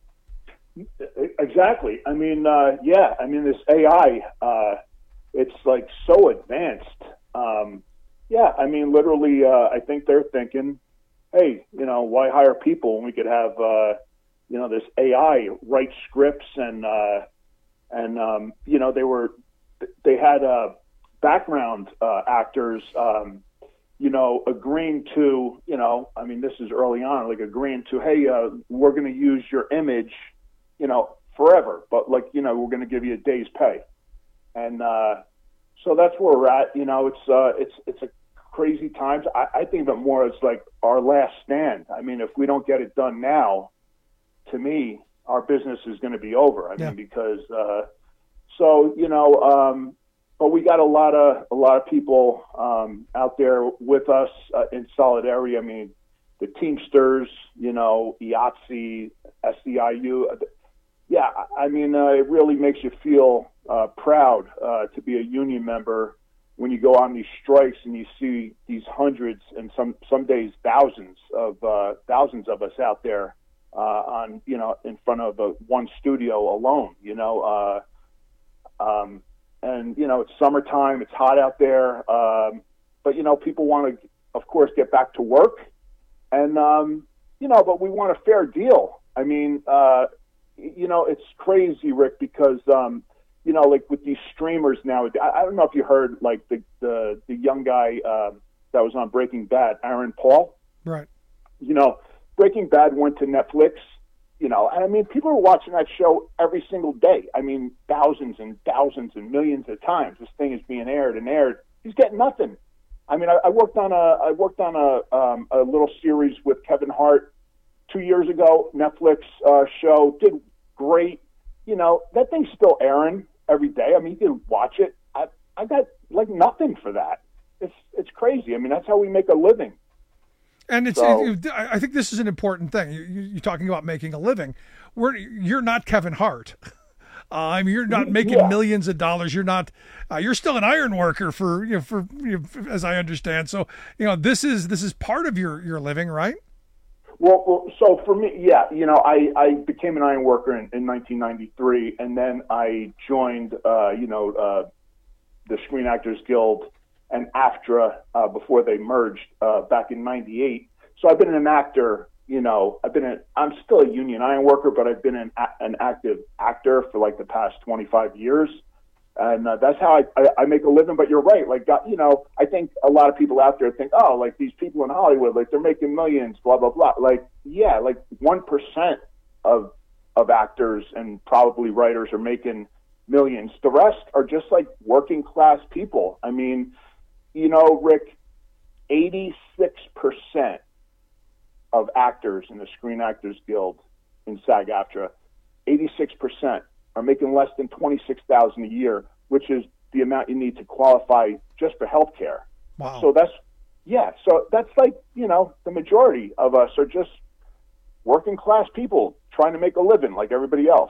D: Exactly. I mean, uh, yeah, I mean, this A I, uh, it's like so advanced. Um, yeah, I mean, literally, uh, I think they're thinking, hey, you know, why hire people when we could have, uh, you know, this A I write scripts and, uh, and um, you know, they were, they had uh, background uh, actors, um, you know, agreeing to, you know, I mean, this is early on, like agreeing to, hey, uh, we're going to use your image, you know, forever, but like, you know, we're going to give you a day's pay. And uh, so that's where we're at. You know, it's uh, it's it's a crazy times. I, I think of it more as like our last stand. I mean, if we don't get it done now, to me, our business is going to be over. I yeah. mean, because uh, so, you know, um, but we got a lot of a lot of people um, out there with us uh, in solidarity. I mean, the Teamsters, you know, I A T S E, S E I U. Yeah, I mean, uh, it really makes you feel uh, proud uh, to be a union member when you go on these strikes and you see these hundreds and some some days thousands of uh, thousands of us out there uh, on you know in front of a, one studio alone. You know, uh, um, and you know it's summertime, it's hot out there, um, but you know people want to, of course, get back to work, and um, you know, but we want a fair deal. I mean, uh, you know, it's crazy, Rick, because um, you know, like with these streamers now, I, I don't know if you heard, like the the, the young guy uh, that was on Breaking Bad, Aaron Paul.
U: Right.
D: You know, Breaking Bad went to Netflix. You know, and I mean, people are watching that show every single day. I mean, thousands and thousands and millions of times this thing is being aired and aired. He's getting nothing. I mean, I, I worked on a I worked on a um, a little series with Kevin Hart two years ago. Netflix uh, show, did great. You know, that thing's still airing every day. I mean, you can watch it. I I got like nothing for that. It's it's crazy. I mean, that's how we make a living.
U: And it's,
D: So-
U: it, I think this is an important thing. You, you- you're talking about making a living. We're, you're not Kevin Hart. Uh, I mean, you're not making
D: Yeah.
U: millions of dollars. You're not. Uh, you're still an iron worker for you know, for you know, as I understand. So you know this is this is part of your your living, right?
D: Well, well, so for me, yeah, you know, I, I became an iron worker in, in nineteen ninety-three, and then I joined, uh, you know, uh, the Screen Actors Guild and AFTRA uh, before they merged uh, back in ninety-eight. So I've been an actor, you know, I've been, a, I'm still a union iron worker, but I've been an, an active actor for like the past twenty-five years. And uh, that's how I, I, I make a living. But you're right. Like, uh, you know, I think a lot of people out there think, oh, like these people in Hollywood, like they're making millions, blah, blah, blah. Like, yeah, like one percent of, of actors and probably writers are making millions. The rest are just like working class people. I mean, you know, Rick, eighty-six percent of actors in the Screen Actors Guild in SAG-AFTRA, eighty-six percent are making less than twenty-six thousand dollars a year, which is the amount you need to qualify just for health care.
U: Wow.
D: So that's, yeah, so that's like, you know, the majority of us are just working class people trying to make a living like everybody else.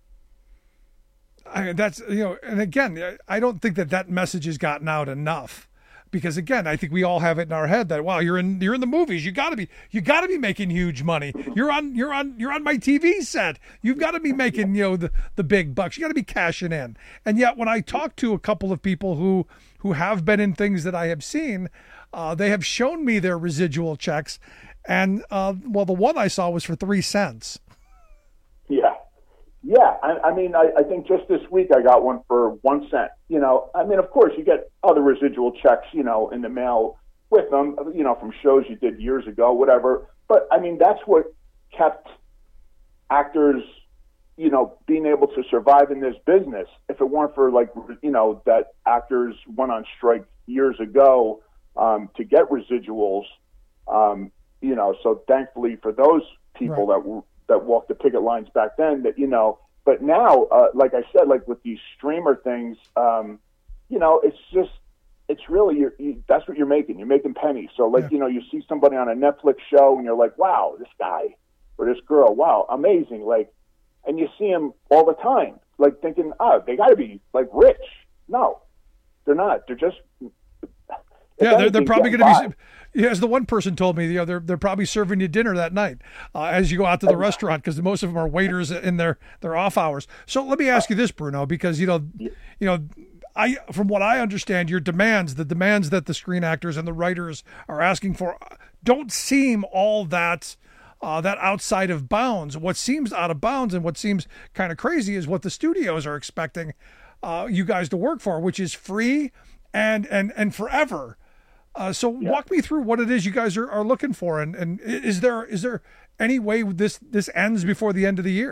U: I, that's you know, and again, I don't think that that message has gotten out enough. Because again, I think we all have it in our head that wow, you're in you're in the movies. You got to be you got to be making huge money. You're on you're on you're on my T V set. You've got to be making you know the, the big bucks. You got to be cashing in. And yet, when I talk to a couple of people who who have been in things that I have seen, uh, they have shown me their residual checks, and uh, well, the one I saw was for three cents.
D: Yeah. Yeah, I, I mean, I, I think just this week I got one for one cent. You know, I mean, of course, you get other residual checks, you know, in the mail with them, you know, from shows you did years ago, whatever. But, I mean, that's what kept actors, you know, being able to survive in this business. If it weren't for, like, you know, that actors went on strike years ago um, to get residuals, um, you know, so thankfully for those people
U: Right.
D: that were that walked the picket lines back then, that, you know, but now, uh, like I said, like with these streamer things, um, you know, it's just, it's really, you're, you, that's what you're making. You're making pennies. So like,
U: Yeah.
D: you know, you see somebody on a Netflix show and you're like, wow, this guy or this girl, wow, amazing. Like, and you see them all the time, like thinking, oh, they gotta be like rich. No, they're not. They're just,
U: Yeah, they're, they're probably going to
D: to
U: be. Yeah, as the one person told me, you know, they're they're probably serving you dinner that night uh, as you go out to the restaurant because most of them are waiters in their their off hours. So let me ask you this, Bruno, because you know, you know, I from what I understand, your demands, the demands that the screen actors and the writers are asking for, don't seem all that. Uh, that outside of bounds. What seems out of bounds and what seems kind of crazy is what the studios are expecting uh, you guys to work for, which is free and and and forever. Uh, so
D: Yeah.
U: walk me through what it is you guys are, are looking for, and, and is there is there any way this this ends before the end of the year?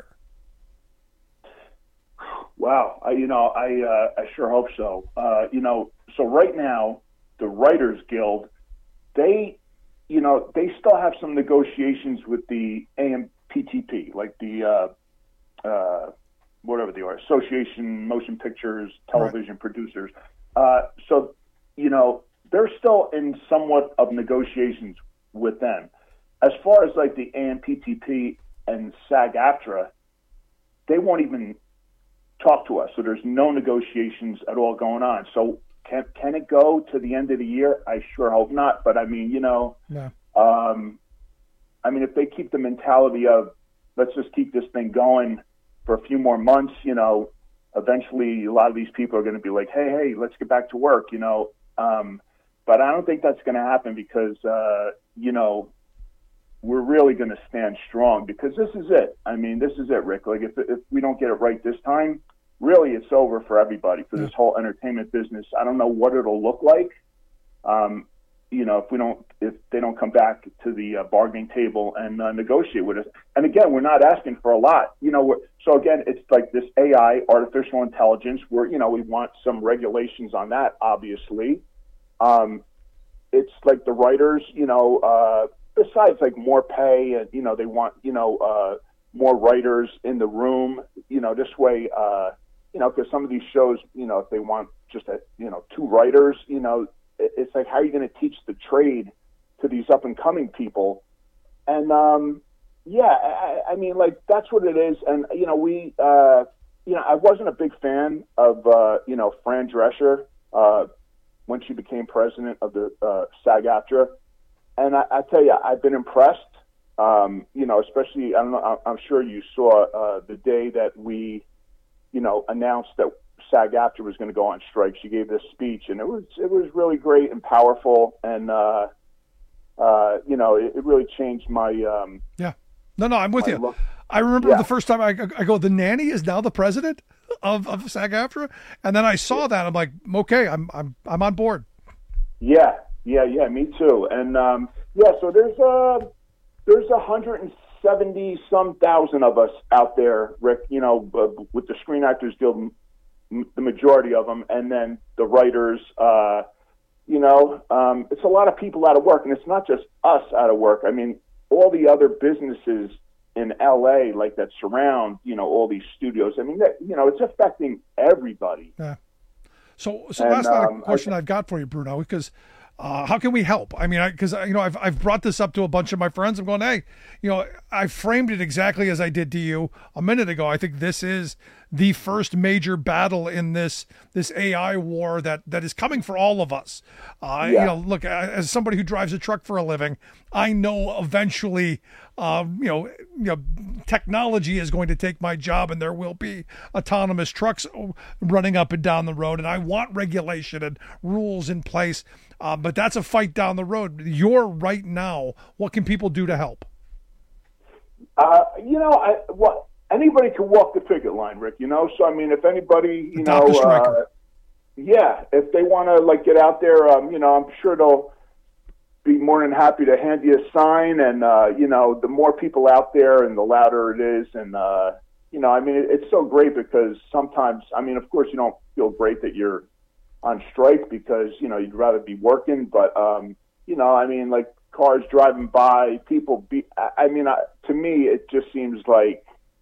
D: Wow, I, you know, I uh, I sure hope so. Uh, you know, so right now, the Writers Guild, they, you know, they still have some negotiations with the A M P T P, like the uh, uh, whatever they are, Association Motion Pictures Television Producers. Uh, so, you know, they're still in somewhat of negotiations with them. As far as like the A M P T P and SAG-AFTRA, they won't even talk to us. So there's no negotiations at all going on. So can can it go to the end of the year? I sure hope not. But I mean, you know,
U: No.
D: um, I mean, if they keep the mentality of let's just keep this thing going for a few more months, you know, eventually a lot of these people are going to be like, hey, hey, let's get back to work, you know. Um, but I don't think that's going to happen because, uh, you know, we're really going to stand strong because this is it. I mean, this is it, Rick. Like, if, if we don't get it right this time, really it's over for everybody, for this whole entertainment business. I don't know what it'll look like. Um, you know, if we don't, if they don't come back to the uh, bargaining table and uh, negotiate with us. And again, we're not asking for a lot. You know, we're, so again, it's like this A I, artificial intelligence. Where you know we want some regulations on that, obviously. Um, it's like the writers, you know, uh, besides like more pay, and you know, they want you know uh, more writers in the room. You know, this way, uh, you know, because some of these shows, you know, if they want just a, you know two writers, you know. It's like, how are you going to teach the trade to these up and coming people? And, um, yeah, I, I mean, like, that's what it is. And, you know, we, uh, you know, I wasn't a big fan of, uh, you know, Fran Drescher, uh, when she became president of the, uh, SAG-AFTRA. And I, I tell you, I've been impressed, um, you know, especially, I don't know, I'm sure you saw, uh, the day that we, you know, announced that SAG-AFTRA was going to go on strike. She gave this speech, and it was it was really great and powerful, and uh, uh, you know, it, it really changed my. Um,
U: yeah, no, no, I'm with you.
D: Look.
U: I remember
D: yeah.
U: the first time I, I go, the nanny is now the president of, of SAG-AFTRA, and then I saw yeah. that, I'm like, okay, I'm I'm I'm on board.
D: Yeah, yeah, yeah, me too, and um, yeah, so there's uh there's a hundred and seventy some thousand of us out there, Rick. You know, uh, with the Screen Actors Guild. The majority of them, and then the writers, uh, you know, um, it's a lot of people out of work, and it's not just us out of work. I mean, all the other businesses in L A, like that surround, you know, all these studios. I mean, that, you know, it's affecting everybody.
U: Yeah. So, so
D: and,
U: last um, question
D: I,
U: I've got for you, Bruno, because uh, how can we help? I mean, because you know, I've I've brought this up to a bunch of my friends. I'm going, hey, you know, I framed it exactly as I did to you a minute ago. I think this is the first major battle in this this A I war that that is coming for all of us. Uh, yeah. You know, look, as somebody who drives a truck for a living, I know eventually, uh, you know, you know, technology is going to take my job, and there will be autonomous trucks running up and down the road. And I want regulation and rules in place, uh, but that's a fight down the road. You're right now. What can people do to help?
D: Uh, you know, I what. Anybody can walk the picket line, Rick, you know? So, I mean, if anybody, you know, uh, yeah, if they want to, like, get out there, um, you know, I'm sure they'll be more than happy to hand you a sign. And, uh, you know, the more people out there and the louder it is. And, uh, you know, I mean, it, it's so great because sometimes, I mean, of course, you don't feel great that you're on strike because, you know, you'd rather be working. But, um, you know, I mean, like, cars driving by, people be, I, I mean, I, to me, it just seems like,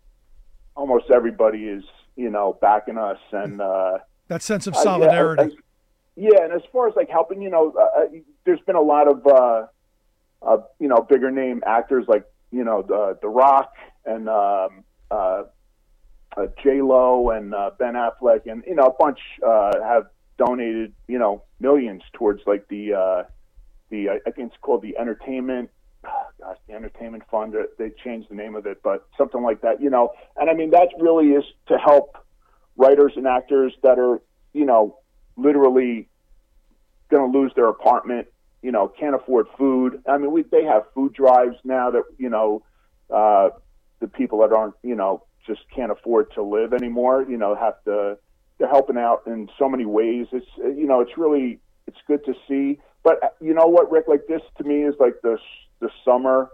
D: almost everybody is, you know, backing us, and uh,
U: that sense of solidarity.
D: I, I, yeah, and as far as like helping, you know, uh, there's been a lot of, uh, uh, you know, bigger name actors like, you know, the The Rock and um, uh, uh, J Lo and uh, Ben Affleck, and you know, a bunch uh, have donated, you know, millions towards like the uh, the I think it's called the entertainment. Gosh, the entertainment fund, they changed the name of it, but something like that, you know. And I mean, that really is to help writers and actors that are, you know, literally going to lose their apartment, you know, can't afford food. I mean, we they have food drives now that, you know, uh, the people that aren't, you know, just can't afford to live anymore, you know, have to, they're helping out in so many ways. It's, you know, it's really, it's good to see. But you know what, Rick, like this to me is like the the summer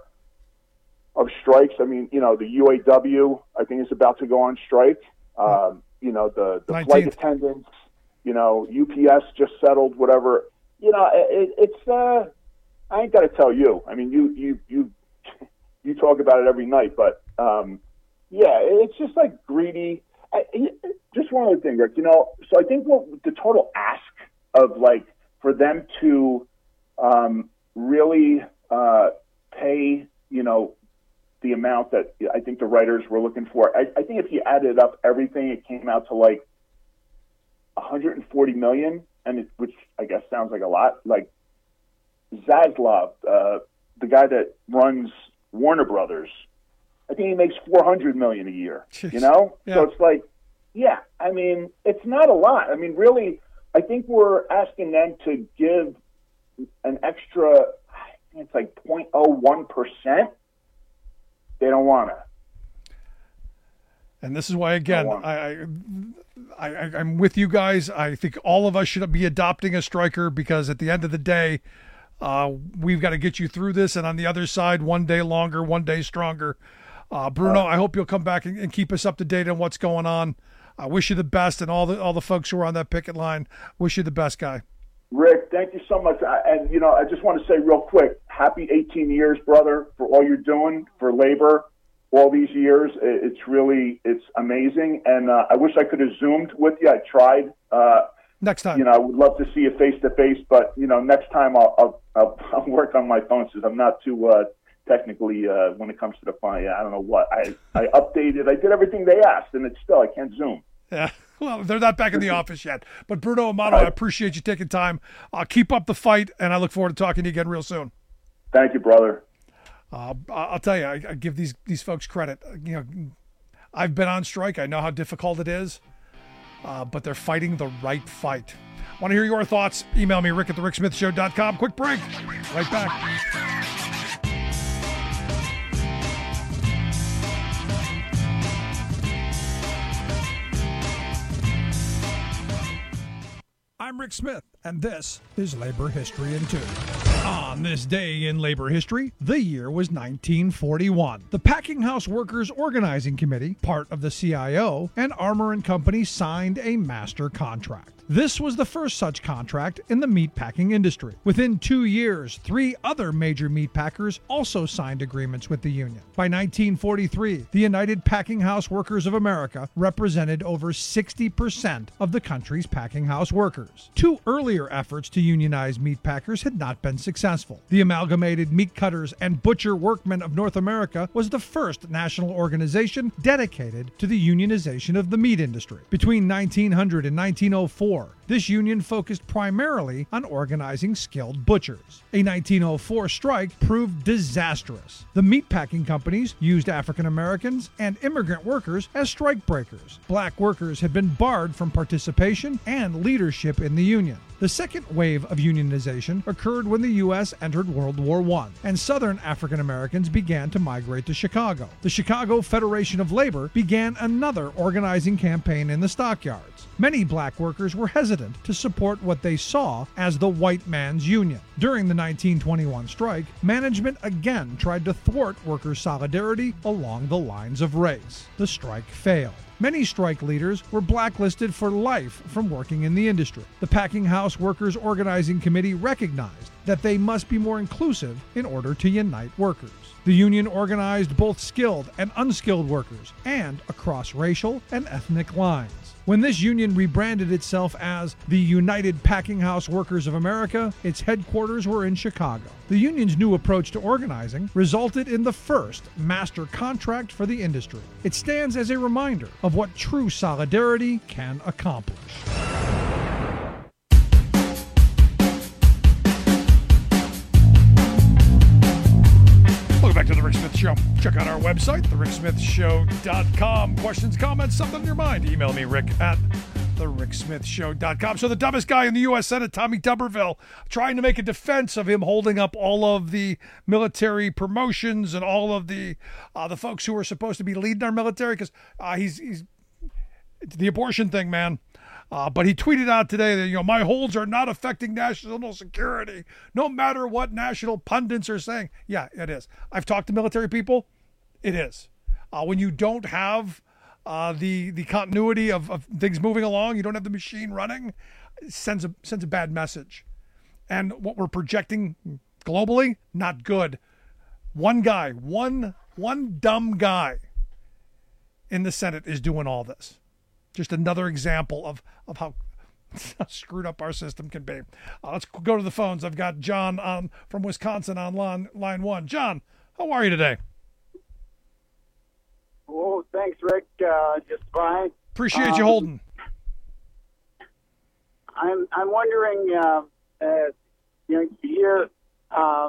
D: of strikes. I mean, you know, the U A W, I think, is about to go on strike. Um, you know, the, the flight attendants, you know, U P S just settled, whatever. You know, it, it's, uh, I ain't got to tell you. I mean, you, you, you, you talk about it every night, but, um, yeah, it's just like greedy. I, just one other thing, Rick, you know, so I think what the total ask of like, for them to, um, really, uh, pay, you know, the amount that I think the writers were looking for. I, I think if you added up everything, it came out to like one hundred forty million, and it, which I guess sounds like a lot. Like Zaslav, uh, the guy that runs Warner Brothers, I think he makes four hundred million a year. Jeez. You know, yeah. So it's like, Yeah, I mean, it's not a lot. I mean, really, I think we're asking them to give an extra, I think it's like zero point zero one percent. They don't want to.
U: And this is why, again, I, I, I, I'm with you guys. I think all of us should be adopting a striker because at the end of the day, uh, we've got to get you through this. And on the other side, one day longer, one day stronger. Uh, Bruno, I hope you'll come back and, and keep us up to date on what's going on. I wish you the best, and all the all the folks who are on that picket line, wish you the best, guy.
D: Rick, thank you so much. I, and, you know, I just want to say real quick, happy eighteen years, brother, for all you're doing for labor. All these years, it's really, it's amazing. And uh, I wish I could have Zoomed with you. I tried. Uh,
U: next time.
D: You know, I would love to see you face-to-face, but, you know, next time I'll, I'll, I'll, I'll work on my phone since I'm not too uh, technically, uh, when it comes to the phone, I don't know what. I, I updated. I did everything they asked, and it's still, I can't Zoom.
U: Yeah, well, they're not back in the office yet. But, Bruno Amato, I appreciate you taking time. Uh, keep up the fight, and I look forward to talking to you again real soon.
D: Thank you, brother.
U: Uh, I'll tell you, I, I give these these folks credit. You know, I've been on strike. I know how difficult it is, uh, but they're fighting the right fight. Want to hear your thoughts? Email me, rick at the rick smith show dot com. Quick break. Right back. I'm Rick Smith, and this is Labor History in Two. On this day in labor history, the year was nineteen forty-one. The Packing House Workers Organizing Committee, part of the C I O, and Armour and Company signed a master contract. This was the first such contract in the meatpacking industry. Within two years, three other major meatpackers also signed agreements with the union. By nineteen forty-three, the United Packing House Workers of America represented over sixty percent of the country's packing house workers. Two earlier efforts to unionize meatpackers had not been successful. The Amalgamated Meat Cutters and Butcher Workmen of North America was the first national organization dedicated to the unionization of the meat industry. Between nineteen hundred and nineteen oh four, this union focused primarily on organizing skilled butchers. A nineteen oh four strike proved disastrous. The meatpacking companies used African Americans and immigrant workers as strike breakers. Black workers had been barred from participation and leadership in the union. The second wave of unionization occurred when the U S entered World War One, and Southern African Americans began to migrate to Chicago. The Chicago Federation of Labor began another organizing campaign in the stockyards. Many black workers were hesitant to support what they saw as the white man's union. During the nineteen twenty-one strike, management again tried to thwart workers' solidarity along the lines of race. The strike failed. Many strike leaders were blacklisted for life from working in the industry. The Packing House Workers Organizing Committee recognized that they must be more inclusive in order to unite workers. The union organized both skilled and unskilled workers, and across racial and ethnic lines. When this union rebranded itself as the United Packing House Workers of America, its headquarters were in Chicago. The union's new approach to organizing resulted in the first master contract for the industry. It stands as a reminder of what true solidarity can accomplish. Welcome back to The Rick Smith Show. Check out our website, the rick smith show dot com. Questions, comments, something on your mind, email me, Rick, at the rick smith show dot com. So the dumbest guy in the U S Senate, Tommy Tuberville, trying to make a defense of him holding up all of the military promotions and all of the uh, the folks who are supposed to be leading our military, because uh, he's, he's the abortion thing, man. Uh, but he tweeted out today that, you know, my holds are not affecting national security, no matter what national pundits are saying. Yeah, it is. I've talked to military people. It is. Uh, when you don't have uh, the the continuity of, of things moving along, you don't have the machine running, it sends a sends a bad message. And what we're projecting globally, not good. One guy, one one dumb guy in the Senate is doing all this. Just another example of, of how screwed up our system can be. Uh, let's go to the phones. I've got John on from Wisconsin on line, line one. John, how are you today?
E: Oh, thanks, Rick. Uh, just fine.
U: Appreciate
E: um,
U: you holding.
E: I'm I'm wondering, uh, uh, you know, you hear uh,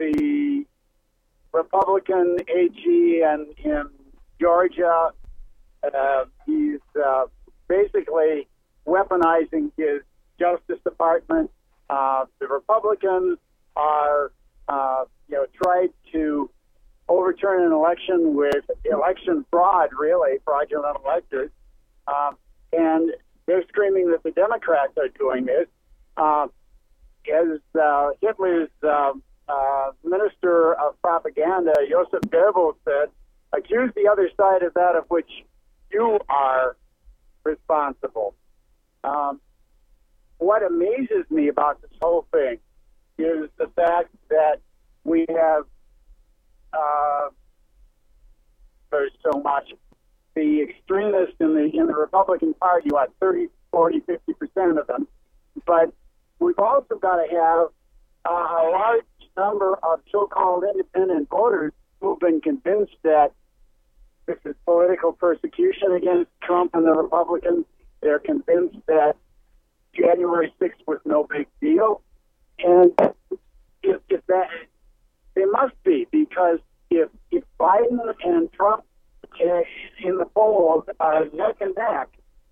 E: the Republican A G and in Georgia Uh, he's uh, basically weaponizing his Justice Department. Uh, the Republicans are, uh, you know, tried to overturn an election with election fraud, really, fraudulent electors. Uh, and they're screaming that the Democrats are doing this. Uh, as uh, Hitler's uh, uh, Minister of Propaganda, Joseph Goebbels, said, accuse the other side of that of which you are responsible. Um, what amazes me about this whole thing is the fact that we have uh, there's so much. The extremists in the in the Republican Party, what, thirty, forty, fifty percent of them. But we've also got to have uh, a large number of so-called independent voters who've been convinced that this is political persecution against Trump and the Republicans. They're convinced that January sixth was no big deal. And if, if that, they must be, because if, if Biden and Trump uh, in the polls are neck and neck,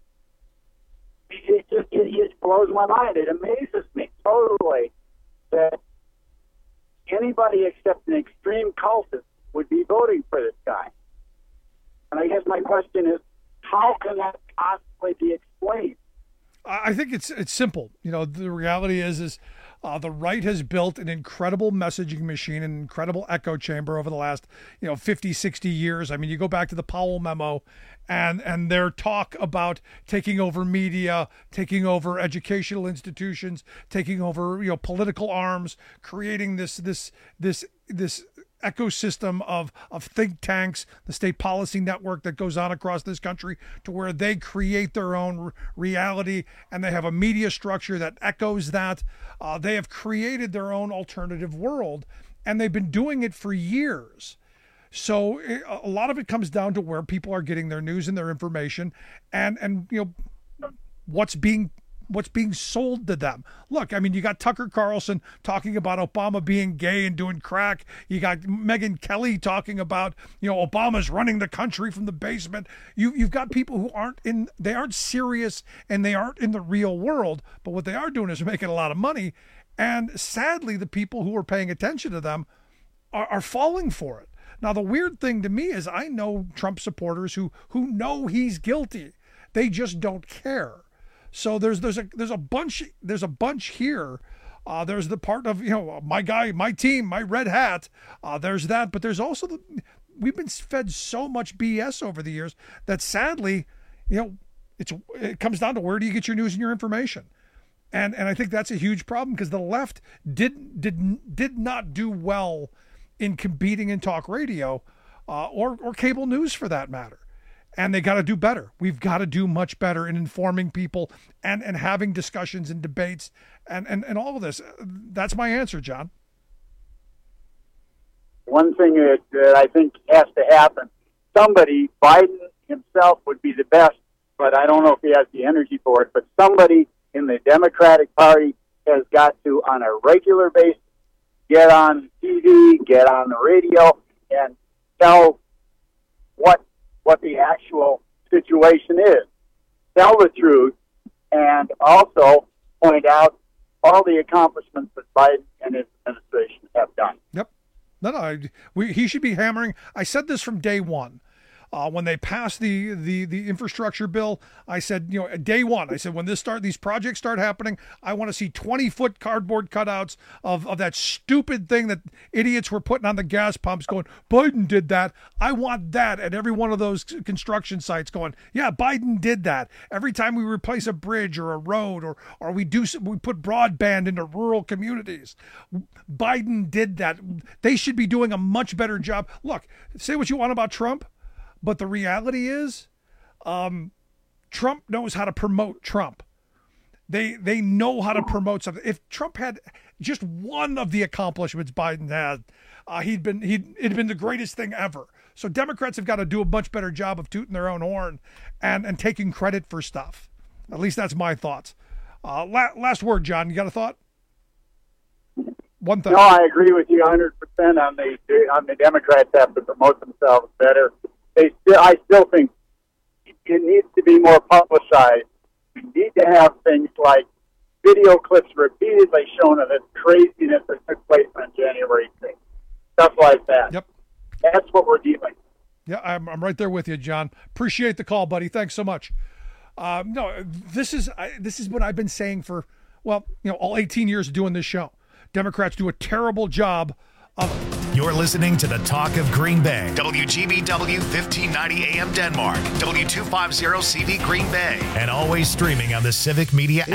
E: it just it, it blows my mind. It amazes me totally that anybody except an extreme cultist would be voting for this guy. And I guess my question is, how can that possibly be explained?
U: I think it's it's simple. You know, the reality is is uh, the right has built an incredible messaging machine, an incredible echo chamber over the last, you know, fifty, sixty years. I mean, you go back to the Powell memo and and their talk about taking over media, taking over educational institutions, taking over, you know, political arms, creating this this this this ecosystem of of think tanks, the State Policy Network that goes on across this country, to where they create their own r- reality, and they have a media structure that echoes that. Uh, they have created their own alternative world, and they've been doing it for years. So it, a lot of it comes down to where people are getting their news and their information, and and you know what's being what's being sold to them. Look, I mean, you got Tucker Carlson talking about Obama being gay and doing crack. You got Megyn Kelly talking about, you know, Obama's running the country from the basement. You, you've got people who aren't in, they aren't serious, and they aren't in the real world, but what they are doing is making a lot of money. And sadly, the people who are paying attention to them are, are falling for it. Now, the weird thing to me is I know Trump supporters who, who know he's guilty. They just don't care. So there's there's a there's a bunch there's a bunch here. Uh, there's the part of, you know, my guy, my team, my red hat. Uh, there's that, but there's also the we've been fed so much B S over the years that sadly, you know, it's it comes down to where do you get your news and your information, and and I think that's a huge problem, because the left did did did not do well in competing in talk radio, uh, or or cable news for that matter. And they got to do better. We've got to do much better in informing people and, and having discussions and debates and, and, and all of this. That's my answer, John.
E: One thing that, that I think has to happen, somebody, Biden himself would be the best, but I don't know if he has the energy for it, but somebody in the Democratic Party has got to, on a regular basis, get on T V, get on the radio, and tell what what the actual situation is. Tell the truth, and also point out all the accomplishments that Biden and his administration have done.
U: Yep. No, no, I, we, he should be hammering. I said this from day one. Uh, when they passed the, the the infrastructure bill, I said, you know, day one, I said, when this start, these projects start happening, I want to see twenty foot cardboard cutouts of, of that stupid thing that idiots were putting on the gas pumps going, Biden did that. I want that at every one of those construction sites going, yeah, Biden did that. Every time we replace a bridge or a road, or, or we do, we put broadband into rural communities, Biden did that. They should be doing a much better job. Look, say what you want about Trump, but the reality is, um, Trump knows how to promote Trump. They they know how to promote something. If Trump had just one of the accomplishments Biden had, uh, he'd been he'd it'd been the greatest thing ever. So Democrats have got to do a much better job of tooting their own horn and and taking credit for stuff. At least that's my thoughts. Uh, la- last word, John. You got a thought? One thing.
E: No, I agree with you one hundred percent on the on the Democrats have to promote themselves better. They still, I still think it needs to be more publicized. We need to have things like video clips repeatedly shown of this craziness that took place on January sixth. Stuff like that.
U: Yep.
E: That's what we're dealing with.
U: Yeah, I'm, I'm right there with you, John. Appreciate the call, buddy. Thanks so much. Um, no, this is I, this is what I've been saying for, well, you know, all eighteen years of doing this show. Democrats do a terrible job of.
A: You're listening to the Talk of Green Bay. W G B W fifteen ninety A M Denmark. W two fifty C V Green Bay. And always streaming on the Civic Media